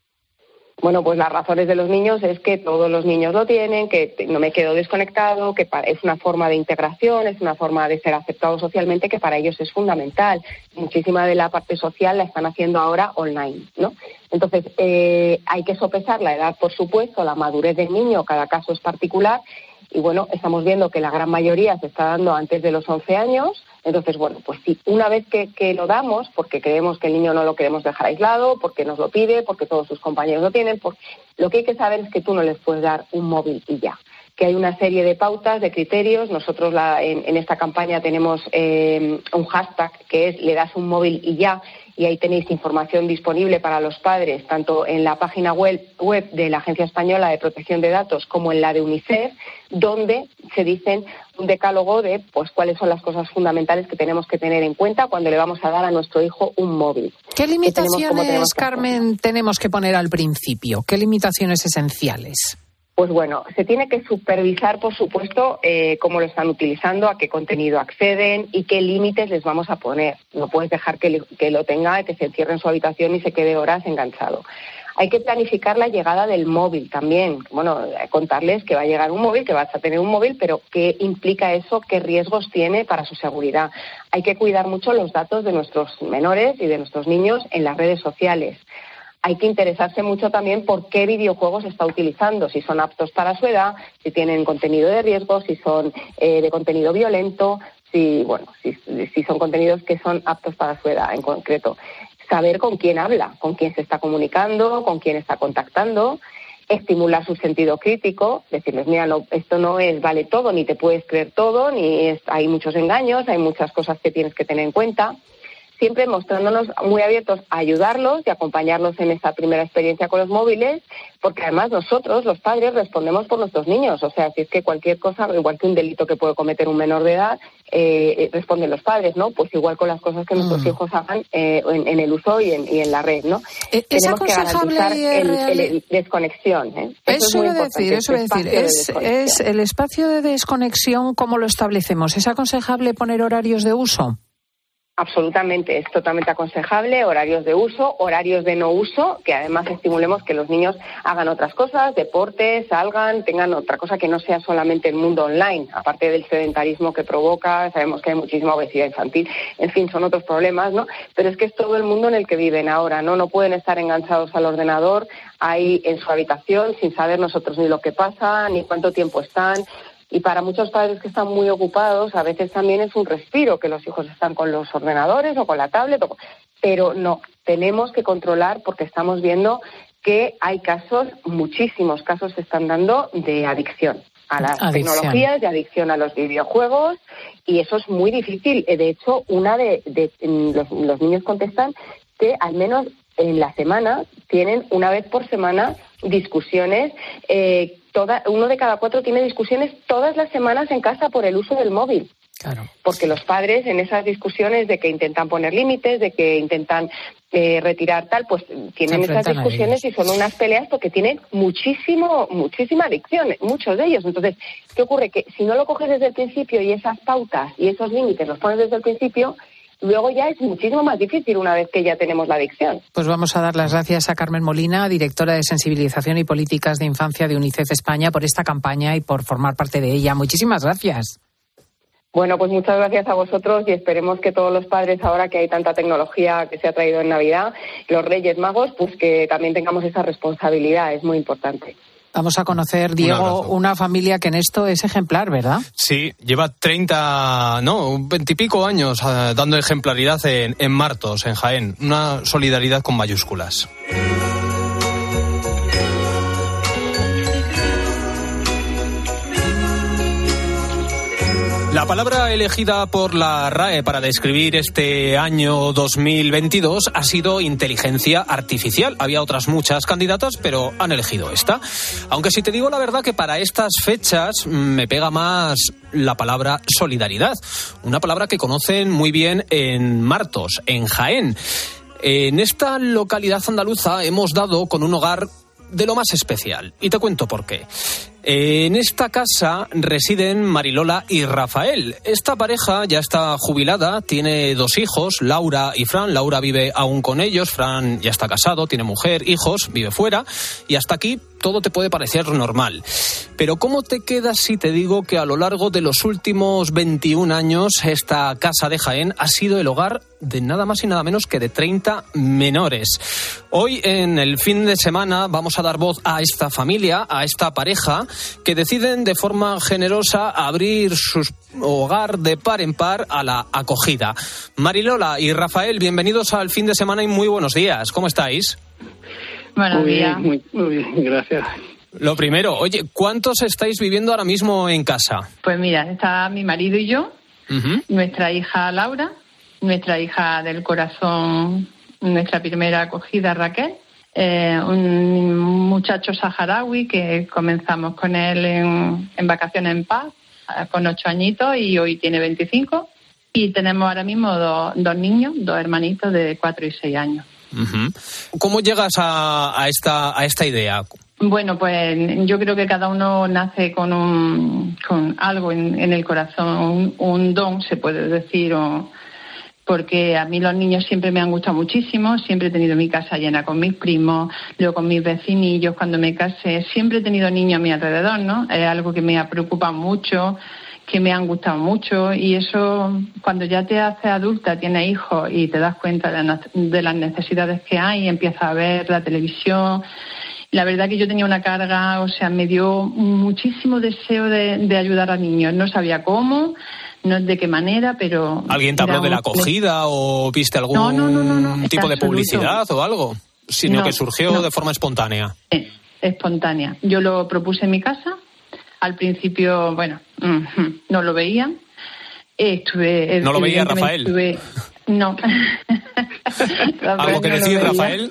Bueno, pues las razones de los niños es que todos los niños lo tienen, que no me quedo desconectado, que es una forma de integración, es una forma de ser aceptado socialmente que para ellos es fundamental. Muchísima de la parte social la están haciendo ahora online, ¿no? Entonces, eh, hay que sopesar la edad, por supuesto, la madurez del niño, cada caso es particular. Y bueno, estamos viendo que la gran mayoría se está dando antes de los once años. Entonces, bueno, pues sí, una vez que, que lo damos, porque creemos que el niño no lo queremos dejar aislado, porque nos lo pide, porque todos sus compañeros lo tienen, pues, lo que hay que saber es que tú no les puedes dar un móvil y ya. Que hay una serie de pautas, de criterios. Nosotros la, en, en esta campaña tenemos eh, un hashtag que es le das un móvil y ya, y ahí tenéis información disponible para los padres, tanto en la página web, web de la Agencia Española de Protección de Datos como en la de UNICEF, donde se dicen un decálogo de pues cuáles son las cosas fundamentales que tenemos que tener en cuenta cuando le vamos a dar a nuestro hijo un móvil. ¿Qué limitaciones, tenemos, tenemos Carmen, tenemos que poner al principio? ¿Qué limitaciones esenciales? Pues bueno, se tiene que supervisar, por supuesto, eh, cómo lo están utilizando, a qué contenido acceden y qué límites les vamos a poner. No puedes dejar que, le, que lo tenga, que se encierre en su habitación y se quede horas enganchado. Hay que planificar la llegada del móvil también. Bueno, contarles que va a llegar un móvil, que vas a tener un móvil, pero qué implica eso, qué riesgos tiene para su seguridad. Hay que cuidar mucho los datos de nuestros menores y de nuestros niños en las redes sociales. Hay que interesarse mucho también por qué videojuegos está utilizando, si son aptos para su edad, si tienen contenido de riesgo, si son eh, de contenido violento, si bueno, si, si son contenidos que son aptos para su edad en concreto. Saber con quién habla, con quién se está comunicando, con quién está contactando, estimular su sentido crítico, decirles, mira, no, esto no es vale todo, ni te puedes creer todo, ni es, hay muchos engaños, hay muchas cosas que tienes que tener en cuenta. Siempre mostrándonos muy abiertos a ayudarlos y acompañarlos en esta primera experiencia con los móviles, porque además nosotros, los padres, respondemos por nuestros niños. O sea, si es que cualquier cosa, igual que un delito que puede cometer un menor de edad, eh, responden los padres, ¿no? Pues igual con las cosas que nuestros mm. hijos hagan eh, en, en el uso y en, y en la red, ¿no? ¿Es Tenemos que garantizar el, el, el desconexión. ¿eh? Eso, eso es decir, eso es decir, es, de es el espacio de desconexión, ¿cómo lo establecemos? ¿Es aconsejable poner horarios de uso? Absolutamente, es totalmente aconsejable, horarios de uso, horarios de no uso, que además estimulemos que los niños hagan otras cosas, deportes, salgan, tengan otra cosa que no sea solamente el mundo online, aparte del sedentarismo que provoca, sabemos que hay muchísima obesidad infantil, en fin, son otros problemas, ¿no? Pero es que es todo el mundo en el que viven ahora, ¿no? No pueden estar enganchados al ordenador ahí en su habitación sin saber nosotros ni lo que pasa, ni cuánto tiempo están. Y para muchos padres que están muy ocupados, a veces también es un respiro que los hijos están con los ordenadores o con la tablet. O... Pero no, tenemos que controlar porque estamos viendo que hay casos, muchísimos casos se están dando de adicción a las adicción. tecnologías, de adicción a los videojuegos, y eso es muy difícil. De hecho, una de, de los, los niños contestan que al menos en la semana tienen una vez por semana discusiones. Eh, toda, uno de cada cuatro tiene discusiones todas las semanas en casa por el uso del móvil. Claro. Porque los padres en esas discusiones de que intentan poner límites, de que intentan eh, retirar tal, pues tienen esas discusiones y son unas peleas porque tienen muchísimo, muchísima adicción, muchos de ellos. Entonces, ¿qué ocurre? Que si no lo coges desde el principio y esas pautas y esos límites los pones desde el principio, luego ya es muchísimo más difícil una vez que ya tenemos la adicción. Pues vamos a dar las gracias a Carmen Molina, directora de Sensibilización y Políticas de Infancia de UNICEF España, por esta campaña y por formar parte de ella. Muchísimas gracias. Bueno, pues muchas gracias a vosotros y esperemos que todos los padres, ahora que hay tanta tecnología que se ha traído en Navidad, los Reyes Magos, pues que también tengamos esa responsabilidad, es muy importante. Vamos a conocer, Diego, Un una familia que en esto es ejemplar, ¿verdad? Sí, lleva treinta, no, veintipico años uh, dando ejemplaridad en, en Martos, en Jaén. Una solidaridad con mayúsculas. La palabra elegida por la R A E para describir este año dos mil veintidós ha sido inteligencia artificial. Había otras muchas candidatas, pero han elegido esta. Aunque si te digo la verdad que para estas fechas me pega más la palabra solidaridad. Una palabra que conocen muy bien en Martos, en Jaén. En esta localidad andaluza hemos dado con un hogar de lo más especial. Y te cuento por qué. En esta casa residen Marilola y Rafael. Esta pareja ya está jubilada, tiene dos hijos, Laura y Fran. Laura vive aún con ellos, Fran ya está casado, tiene mujer, hijos, vive fuera. Y hasta aquí todo te puede parecer normal. Pero ¿cómo te quedas si te digo que a lo largo de los últimos veintiún años esta casa de Jaén ha sido el hogar de nada más y nada menos que de treinta menores? Hoy, en el fin de semana, vamos a dar voz a esta familia, a esta pareja, que deciden de forma generosa abrir su hogar de par en par a la acogida. Marilola y Rafael, bienvenidos al fin de semana y muy buenos días. ¿Cómo estáis? Buenos días. Muy bien, muy, muy bien, gracias. Lo primero, oye, ¿cuántos estáis viviendo ahora mismo en casa? Pues mira, está mi marido y yo, uh-huh. nuestra hija Laura, nuestra hija del corazón, nuestra primera acogida Raquel, eh, un muchacho saharaui que comenzamos con él en, en vacaciones en paz, con ocho añitos y hoy tiene veinticinco. Y tenemos ahora mismo dos, dos niños, dos hermanitos de cuatro y seis años. Uh-huh. ¿Cómo llegas a, a, esta, a esta idea? Bueno, pues yo creo que cada uno nace con un con algo en, en el corazón, un, un don, se puede decir, o, porque a mí los niños siempre me han gustado muchísimo, siempre he tenido mi casa llena con mis primos, luego con mis vecinillos cuando me casé, siempre he tenido niños a mi alrededor, ¿no? Es algo que me ha preocupado mucho, que me han gustado mucho, y eso cuando ya te haces adulta, tienes hijos y te das cuenta de las necesidades que hay, empiezas a ver la televisión. La verdad que yo tenía una carga, o sea, me dio muchísimo deseo de, de ayudar a niños. No sabía cómo, no de qué manera, pero... ¿Alguien te habló de la acogida o viste algún no, no, no, no, no, tipo de publicidad o algo? Sino no, que surgió no. de forma espontánea. Eh, espontánea. Yo lo propuse en mi casa. Al principio, bueno, no lo veía. Estuve... ¿No lo veía Rafael? Estuve, no. ¿Algo que no decir, Rafael?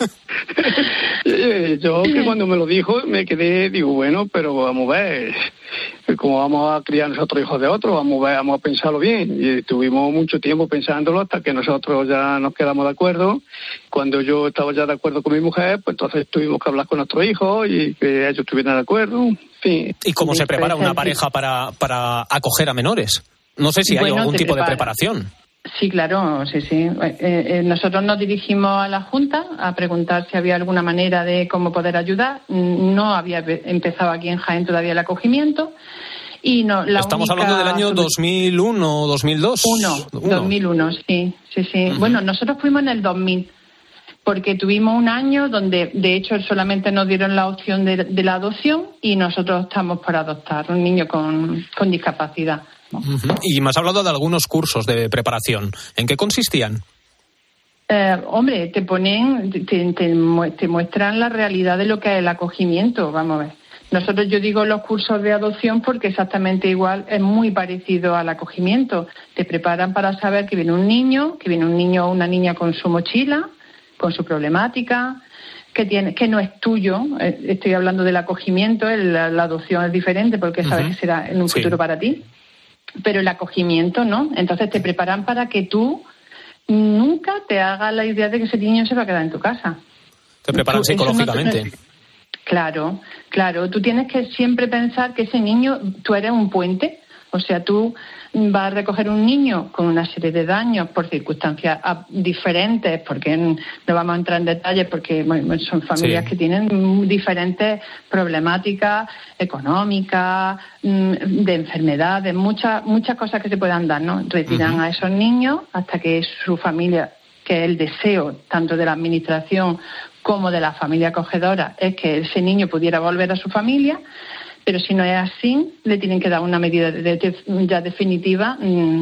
Yo que cuando me lo dijo me quedé, digo, bueno, pero vamos a ver, como vamos a criar nosotros hijos de otros, vamos a ver, vamos a pensarlo bien. Y estuvimos mucho tiempo pensándolo hasta que nosotros ya nos quedamos de acuerdo. Cuando yo estaba ya de acuerdo con mi mujer, pues entonces tuvimos que hablar con nuestros hijos y que ellos estuvieran de acuerdo. Sí. ¿Y cómo se prepara una pareja para, para acoger a menores? No sé si hay bueno, algún tipo prepara. de preparación. Sí, claro, sí, sí. Eh, eh, nosotros nos dirigimos a la Junta a preguntar si había alguna manera de cómo poder ayudar. No había empezado aquí en Jaén todavía el acogimiento. Y no, la Estamos única... hablando del año dos mil uno o dos mil dos. Uno, Uno. dos mil uno, sí, sí, sí. Uh-huh. Bueno, nosotros fuimos en el dos mil, porque tuvimos un año donde, de hecho, solamente nos dieron la opción de, de la adopción y nosotros estamos por adoptar un niño con, con discapacidad. Uh-huh. Y me has hablado de algunos cursos de preparación. ¿En qué consistían? Eh, hombre, te ponen, te, te, te muestran la realidad de lo que es el acogimiento, vamos a ver. Nosotros, yo digo los cursos de adopción porque exactamente igual, es muy parecido al acogimiento. Te preparan para saber que viene un niño, que viene un niño o una niña con su mochila, con su problemática, que tiene, que no es tuyo. Estoy hablando del acogimiento, la, la adopción es diferente porque sabes uh-huh. que será en un sí. futuro para ti, pero el acogimiento no. Entonces te preparan para que tú nunca te hagas la idea de que ese niño se va a quedar en tu casa. Te preparan tú, psicológicamente. No te... Claro, claro. Tú tienes que siempre pensar que ese niño, tú eres un puente. O sea, tú vas a recoger un niño con una serie de daños por circunstancias diferentes, porque no vamos a entrar en detalles, porque bueno, son familias sí. que tienen diferentes problemáticas económicas, de enfermedades, muchas muchas cosas que se puedan dar, ¿no? Retiran uh-huh. a esos niños hasta que su familia, que es el deseo tanto de la administración como de la familia acogedora, es que ese niño pudiera volver a su familia. Pero si no es así, le tienen que dar una medida de, de, ya definitiva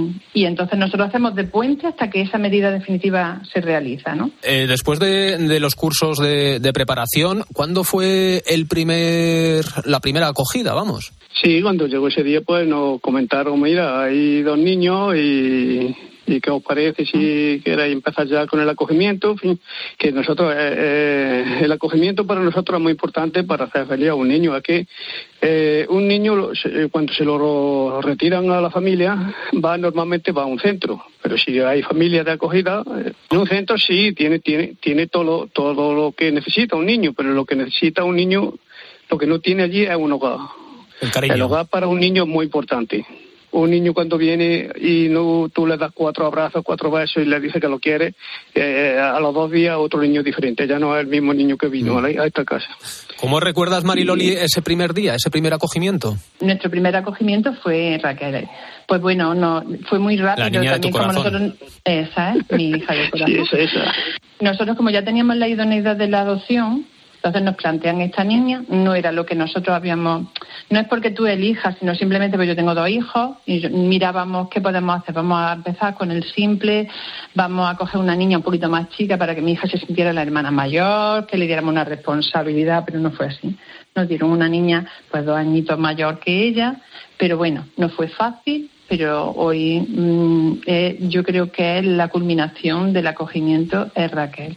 y entonces nosotros hacemos de puente hasta que esa medida definitiva se realiza, ¿no? Eh, después de, de los cursos de, de preparación, ¿cuándo fue el primer la primera acogida, vamos? Sí, cuando llegó ese día, pues nos comentaron, mira, hay dos niños y... ¿Y qué os parece si queréis empezar ya con el acogimiento? En fin, que nosotros, eh, eh, el acogimiento para nosotros es muy importante para hacer feliz a un niño. Es que eh, un niño, cuando se lo retiran a la familia, va normalmente va a un centro. Pero si hay familias de acogida, en un centro sí tiene tiene tiene todo lo, todo lo que necesita un niño, pero lo que necesita un niño, lo que no tiene allí es un hogar. El cariño. El hogar para un niño es muy importante. Un niño cuando viene y no tú le das cuatro abrazos, cuatro besos y le dices que lo quiere, eh, a los dos días otro niño diferente, ya no es el mismo niño que vino mm. a esta casa. ¿Cómo recuerdas, Mariloli, ese primer día, ese primer acogimiento? Nuestro primer acogimiento fue Raquel. Pues bueno, no fue muy rápido. La niña también de tu como corazón. Nosotros, esa es mi hija de corazón. Sí, esa, esa. Nosotros como ya teníamos la idoneidad de la adopción, entonces nos plantean esta niña, no era lo que nosotros habíamos, no es porque tú elijas, sino simplemente porque yo tengo dos hijos y yo, mirábamos qué podemos hacer, vamos a empezar con el simple, vamos a coger una niña un poquito más chica para que mi hija se sintiera la hermana mayor, que le diéramos una responsabilidad, pero no fue así. Nos dieron una niña pues dos añitos mayor que ella, pero bueno, no fue fácil, pero hoy mmm, eh, yo creo que es la culminación del acogimiento es Raquel.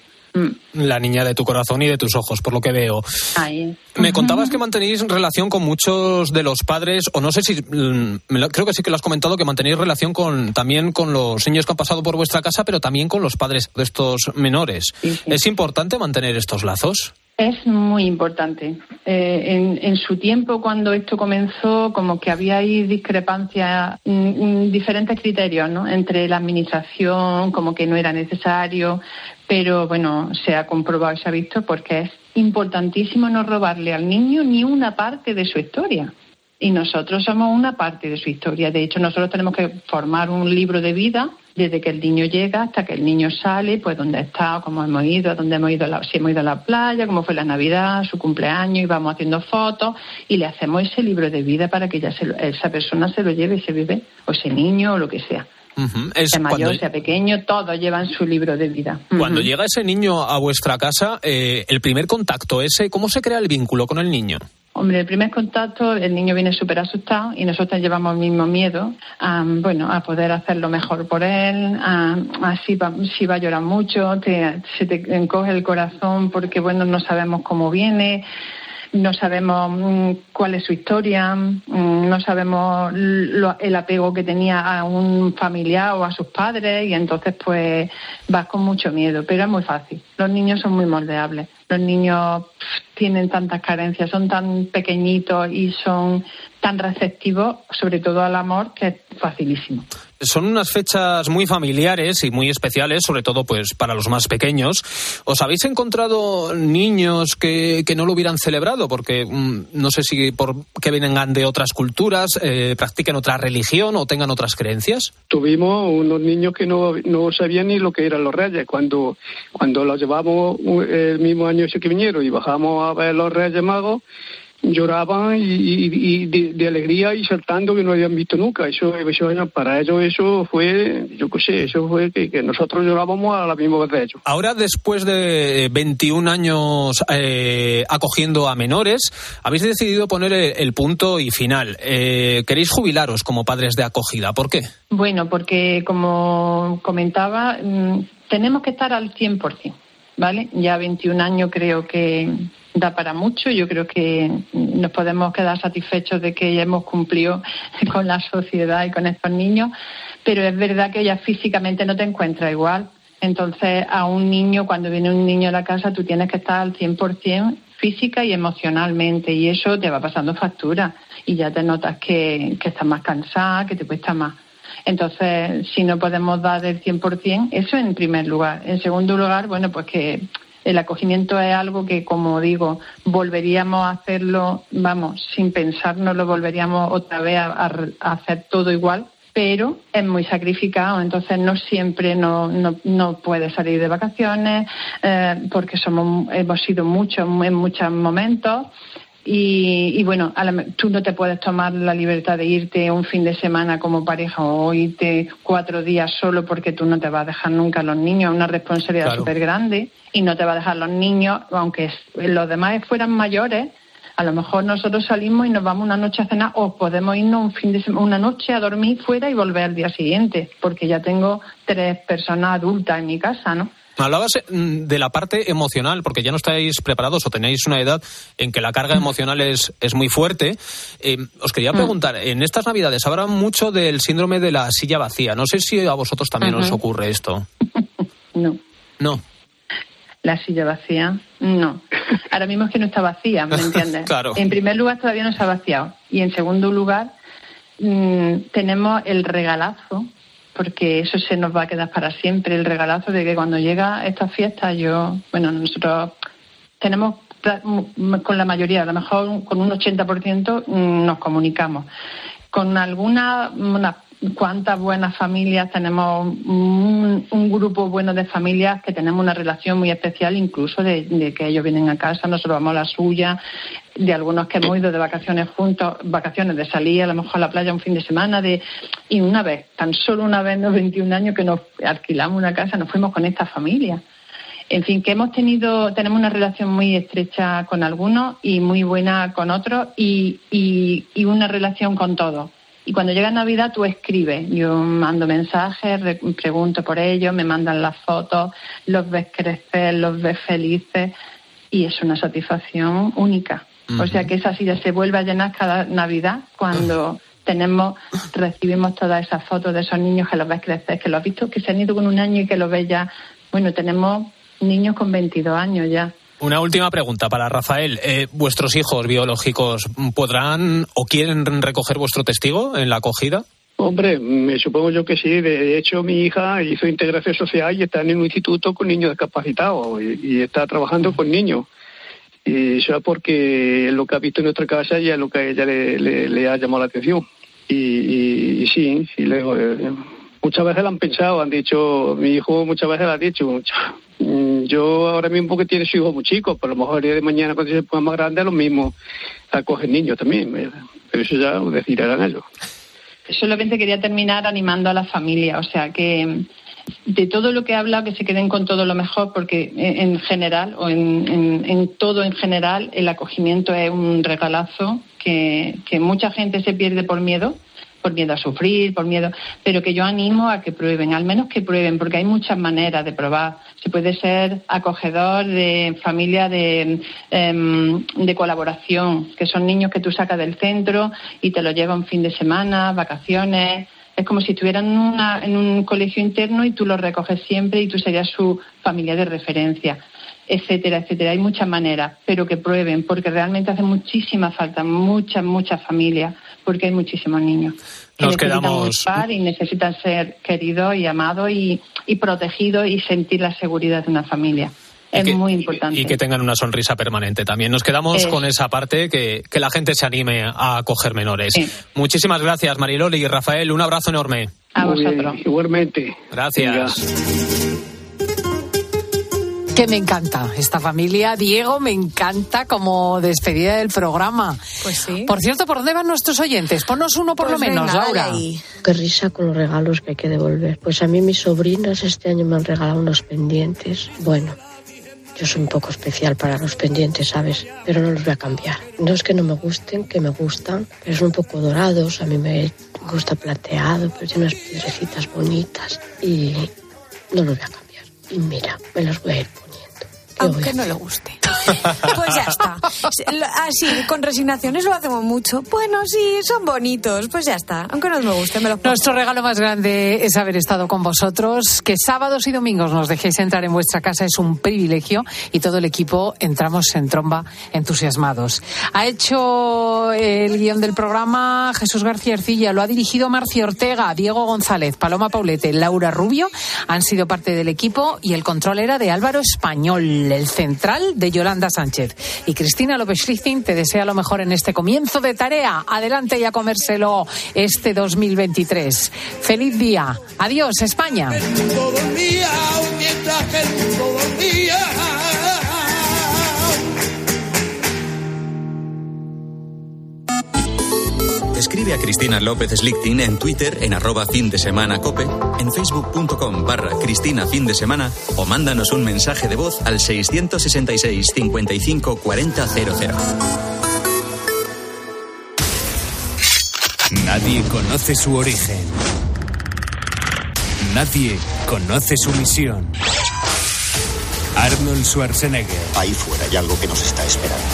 La niña de tu corazón y de tus ojos, por lo que veo. Ahí. Me contabas que mantenéis relación con muchos de los padres, o no sé si, creo que sí que lo has comentado, que mantenéis relación con también con los niños que han pasado por vuestra casa, pero también con los padres de estos menores. Sí, sí. ¿Es importante mantener estos lazos? Es muy importante. Eh, en, en su tiempo, cuando esto comenzó, como que había ahí discrepancias, mm, diferentes criterios, ¿no? Entre la administración, como que no era necesario, pero bueno, se ha comprobado y se ha visto porque es importantísimo no robarle al niño ni una parte de su historia. Y nosotros somos una parte de su historia. De hecho, nosotros tenemos que formar un libro de vida desde que el niño llega hasta que el niño sale, pues dónde está, cómo hemos ido, dónde hemos ido, si hemos ido a la playa, cómo fue la Navidad, su cumpleaños, y vamos haciendo fotos y le hacemos ese libro de vida para que ya se lo, esa persona se lo lleve, ese bebé, o ese niño, o lo que sea. Uh-huh. Es sea mayor, cuando... sea pequeño, todos llevan su libro de vida. Cuando uh-huh. llega ese niño a vuestra casa, eh, el primer contacto ese, ¿cómo se crea el vínculo con el niño? Hombre, el primer contacto, el niño viene súper asustado y nosotros llevamos el mismo miedo a, bueno, a poder hacer lo mejor por él, a, a si, va, si va a llorar mucho, te, se te encoge el corazón porque, bueno, no sabemos cómo viene, no sabemos mmm, cuál es su historia, mmm, no sabemos lo, el apego que tenía a un familiar o a sus padres y entonces, pues, vas con mucho miedo, pero es muy fácil. Los niños son muy moldeables. Los niños pff, tienen tantas carencias, son tan pequeñitos y son tan receptivos, sobre todo al amor, que es facilísimo. Son unas fechas muy familiares y muy especiales, sobre todo pues para los más pequeños. ¿Os habéis encontrado niños que, que no lo hubieran celebrado? Porque mmm, no sé si por que vengan de otras culturas, eh, practiquen otra religión o tengan otras creencias. Tuvimos unos niños que no, no sabían ni lo que eran los reyes. Cuando, cuando los llevamos el mismo año ese que vinieron y bajamos a ver los Reyes Magos, lloraban y, y, y de, de alegría y saltando que no habían visto nunca. Eso, eso para ellos eso fue, yo qué sé, eso fue que, que nosotros llorábamos a la misma vez de ellos. Ahora, después de veintiún años eh, acogiendo a menores, habéis decidido poner el, el punto y final. Eh, queréis jubilaros como padres de acogida. ¿Por qué? Bueno, porque como comentaba, mmm, tenemos que estar al cien por ciento. ¿vale? Ya veintiún años creo que da para mucho. Yo creo que nos podemos quedar satisfechos de que ya hemos cumplido con la sociedad y con estos niños, pero es verdad que ya físicamente no te encuentras igual. Entonces, a un niño, cuando viene un niño a la casa, tú tienes que estar al cien por ciento física y emocionalmente, y eso te va pasando factura y ya te notas que, que estás más cansada, que te cuesta más. Entonces, si no podemos dar el cien por ciento, eso en primer lugar. En segundo lugar, bueno, pues que el acogimiento es algo que, como digo, volveríamos a hacerlo, vamos, sin pensárnoslo, volveríamos otra vez a, a, a hacer todo igual, pero es muy sacrificado, entonces no siempre no no, no puedes salir de vacaciones, eh, porque somos hemos sido muchos en muchos momentos. Y, y bueno, a la, tú no te puedes tomar la libertad de irte un fin de semana como pareja o irte cuatro días solo, porque tú no te vas a dejar nunca a los niños. Es una responsabilidad claro. súper grande, y no te vas a dejar los niños, aunque los demás fueran mayores. A lo mejor nosotros salimos y nos vamos una noche a cenar, o podemos irnos un fin de semana, una noche a dormir fuera y volver al día siguiente, porque ya tengo tres personas adultas en mi casa, ¿no? Hablabas de la parte emocional, porque ya no estáis preparados o tenéis una edad en que la carga emocional es, es muy fuerte. Eh, os quería preguntar, en estas Navidades hablan mucho del síndrome de la silla vacía. No sé si a vosotros también uh-huh. os ocurre esto. No. No. La silla vacía, no. Ahora mismo es que no está vacía, ¿me entiendes? Claro. En primer lugar, todavía no se ha vaciado. Y en segundo lugar, mmm, tenemos el regalazo, porque eso se nos va a quedar para siempre, el regalazo de que cuando llega esta fiesta, yo, bueno, nosotros tenemos con la mayoría, a lo mejor con un ochenta por ciento nos comunicamos. Con alguna, una cuántas buenas familias, tenemos un, un grupo bueno de familias que tenemos una relación muy especial, incluso de, de que ellos vienen a casa, nosotros vamos a la suya, de algunos que hemos ido de vacaciones juntos, vacaciones de salir a lo mejor a la playa un fin de semana, de y una vez, tan solo una vez en los veintiún años que nos alquilamos una casa, nos fuimos con esta familia. En fin, que hemos tenido, tenemos una relación muy estrecha con algunos y muy buena con otros, y, y, y una relación con todos. Y cuando llega Navidad tú escribes, yo mando mensajes, re- pregunto por ellos, me mandan las fotos, los ves crecer, los ves felices, y es una satisfacción única. Uh-huh. O sea que esa silla se vuelve a llenar cada Navidad cuando tenemos, recibimos todas esas fotos de esos niños que los ves crecer, que los has visto que se han ido con un año y que los ves ya. Bueno, tenemos niños con veintidós años ya. Una última pregunta para Rafael. Eh, ¿Vuestros hijos biológicos podrán o quieren recoger vuestro testigo en la acogida? Hombre, me supongo yo que sí. De hecho, mi hija hizo integración social y está en un instituto con niños discapacitados y, y está trabajando con niños. Y eso es porque lo que ha visto en nuestra casa y es lo que a ella le, le, le ha llamado la atención. Y, y, y sí, sí le, eh, muchas veces lo han pensado, han dicho, mi hijo muchas veces lo ha dicho, yo ahora mismo que tiene su hijo muy chico, pero a lo mejor el día de mañana cuando se ponga más grande, lo mismo acogen niños también, pero eso ya lo decidirán ellos. Solamente quería terminar animando a la familia, o sea que de todo lo que he hablado, que se queden con todo lo mejor, porque en general, o en, en, en todo en general, el acogimiento es un regalazo que, que mucha gente se pierde por miedo, por miedo a sufrir, por miedo, pero que yo animo a que prueben, al menos que prueben, porque hay muchas maneras de probar. Se puede ser acogedor de familia de, um, de colaboración, que son niños que tú sacas del centro y te los llevas un fin de semana, vacaciones. Es como si estuvieran en, una, en un colegio interno y tú los recoges siempre y tú serías su familia de referencia, etcétera, etcétera. Hay muchas maneras, pero que prueben, porque realmente hace muchísima falta, muchas, muchas familias, porque hay muchísimos niños que Nos necesitan quedamos... gustar y necesitan ser queridos y amados y, y protegidos y sentir la seguridad de una familia. Es que, muy importante. Y que tengan una sonrisa permanente también. Nos quedamos es. con esa parte, que, que la gente se anime a acoger menores. Sí. Muchísimas gracias, Mariloli y Rafael. Un abrazo enorme. A vosotros. Igualmente. Gracias. Venga. Que me encanta esta familia. Diego, me encanta como despedida del programa. Pues sí. Por cierto, ¿por dónde van nuestros oyentes? Ponos uno por pues lo menos, venga, Laura. ahí. Qué risa con los regalos que hay que devolver. Pues a mí mis sobrinas este año me han regalado unos pendientes. Bueno, yo soy un poco especial para los pendientes, ¿sabes? Pero no los voy a cambiar. No es que no me gusten, que me gustan, pero son un poco dorados. A mí me gusta plateado, pero tiene unas piedrecitas bonitas y no los voy a cambiar. Y mira, me los voy a ir poniendo. Aunque no le guste. Pues ya está. Así, con resignación, eso lo hacemos mucho. Bueno, sí, son bonitos. Pues ya está. Aunque no me guste, me los pongo. Nuestro regalo más grande es haber estado con vosotros. Que sábados y domingos nos dejéis entrar en vuestra casa es un privilegio y todo el equipo entramos en tromba entusiasmados. Ha hecho el guión del programa Jesús García Ercilla, lo ha dirigido Marcia Ortega, Diego González, Paloma Paulete, Laura Rubio han sido parte del equipo y el control era de Álvaro Español, el central de Yolanda Sánchez. Y Cristina López-Schlichting te desea lo mejor en este comienzo de tarea. Adelante y a comérselo este dos mil veintitrés. Feliz día. Adiós, España. Escribe a Cristina López-Schlichting en Twitter en arroba fin de semana cope, en facebook.com barra Cristina fin de semana o mándanos un mensaje de voz al seiscientos sesenta y seis, cincuenta y cinco, cuarenta, cero cero. Nadie conoce su origen. Nadie conoce su misión. Arnold Schwarzenegger. Ahí fuera hay algo que nos está esperando.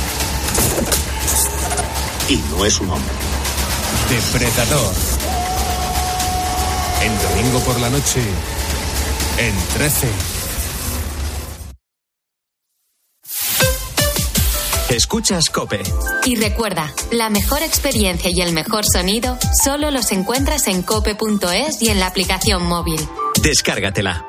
Y no es un hombre. Depredador. En domingo por la noche, en trece. Escuchas COPE. Y recuerda, la mejor experiencia y el mejor sonido solo los encuentras en cope punto es y en la aplicación móvil. Descárgatela.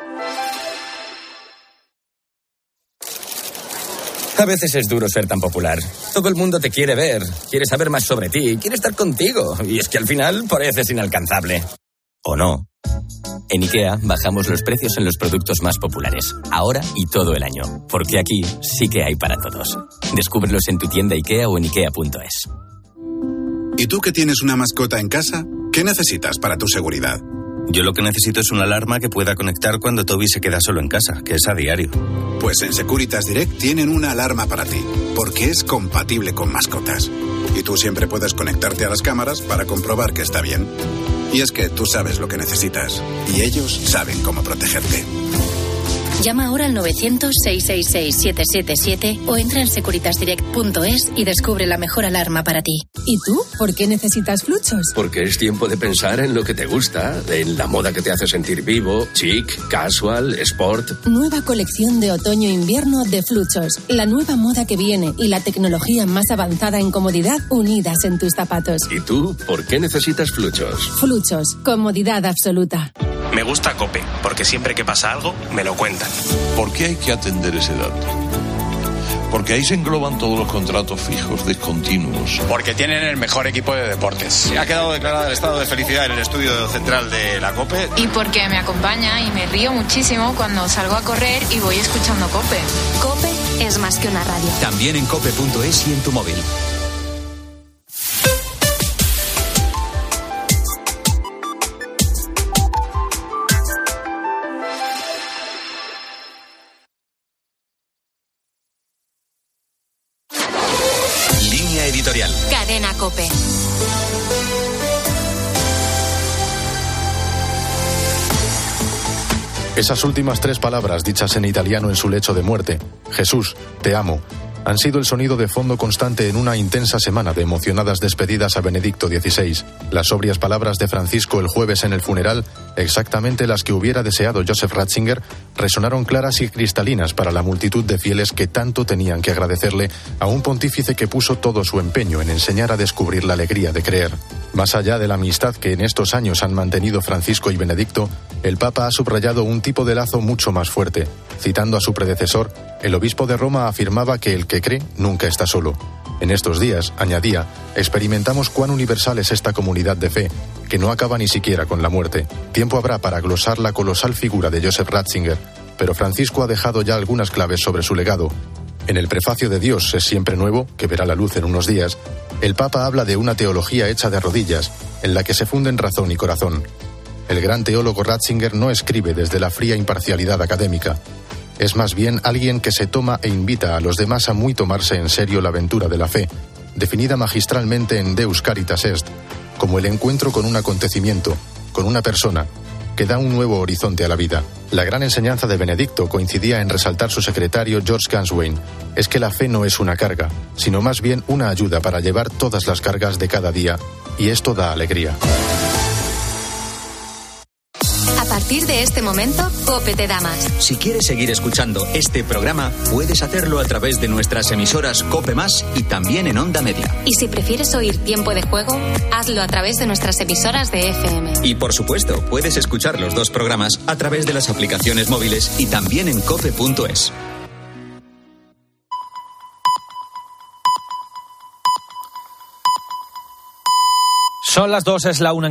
A veces es duro ser tan popular. Todo el mundo te quiere ver, quiere saber más sobre ti, quiere estar contigo. Y es que al final pareces inalcanzable. ¿O no? En IKEA bajamos los precios en los productos más populares, ahora y todo el año. Porque aquí sí que hay para todos. Descúbrelos en tu tienda IKEA o en ikea punto es. ¿Y tú que tienes una mascota en casa? ¿Qué necesitas para tu seguridad? Yo lo que necesito es una alarma que pueda conectar cuando Toby se queda solo en casa, que es a diario. Pues en Securitas Direct tienen una alarma para ti, porque es compatible con mascotas. Y tú siempre puedes conectarte a las cámaras para comprobar que está bien. Y es que tú sabes lo que necesitas, y ellos saben cómo protegerte. Llama ahora al novecientos, seiscientos sesenta y seis, setecientos setenta y siete o entra en securitas direct punto es y descubre la mejor alarma para ti. ¿Y tú? ¿Por qué necesitas Fluchos? Porque es tiempo de pensar en lo que te gusta, en la moda que te hace sentir vivo, chic, casual, sport. Nueva colección de otoño-invierno de Fluchos. La nueva moda que viene y la tecnología más avanzada en comodidad unidas en tus zapatos. ¿Y tú? ¿Por qué necesitas Fluchos? Fluchos. Comodidad absoluta. Me gusta COPE, porque siempre que pasa algo, me lo cuentan. ¿Por qué hay que atender ese dato? Porque ahí se engloban todos los contratos fijos, discontinuos. Porque tienen el mejor equipo de deportes. Ha quedado declarado el estado de felicidad en el estudio central de la COPE. Y porque me acompaña y me río muchísimo cuando salgo a correr y voy escuchando COPE. COPE es más que una radio. También en cope punto es y en tu móvil. Editorial. Cadena COPE. Esas últimas tres palabras dichas en italiano en su lecho de muerte, Jesús, te amo, han sido el sonido de fondo constante en una intensa semana de emocionadas despedidas a Benedicto dieciséis. Las sobrias palabras de Francisco el jueves en el funeral, exactamente las que hubiera deseado Joseph Ratzinger, resonaron claras y cristalinas para la multitud de fieles que tanto tenían que agradecerle a un pontífice que puso todo su empeño en enseñar a descubrir la alegría de creer. Más allá de la amistad que en estos años han mantenido Francisco y Benedicto, el Papa ha subrayado un tipo de lazo mucho más fuerte. Citando a su predecesor, el obispo de Roma afirmaba que el que cree nunca está solo. En estos días, añadía, experimentamos cuán universal es esta comunidad de fe, que no acaba ni siquiera con la muerte. Tiempo habrá para glosar la colosal figura de Joseph Ratzinger, pero Francisco ha dejado ya algunas claves sobre su legado. En el prefacio de Dios es siempre nuevo, que verá la luz en unos días, el Papa habla de una teología hecha de rodillas, en la que se funden razón y corazón. El gran teólogo Ratzinger no escribe desde la fría imparcialidad académica. Es más bien alguien que se toma e invita a los demás a muy tomarse en serio la aventura de la fe, definida magistralmente en Deus Caritas Est, como el encuentro con un acontecimiento, con una persona, que da un nuevo horizonte a la vida. La gran enseñanza de Benedicto coincidía en resaltar su secretario George Ganswein. Es que la fe no es una carga, sino más bien una ayuda para llevar todas las cargas de cada día, y esto da alegría. A partir de este momento, COPE te da más. Si quieres seguir escuchando este programa, puedes hacerlo a través de nuestras emisoras COPE Más y también en Onda Media. Y si prefieres oír Tiempo de Juego, hazlo a través de nuestras emisoras de F M. Y por supuesto, puedes escuchar los dos programas a través de las aplicaciones móviles y también en cope punto es. Son las dos, es la una.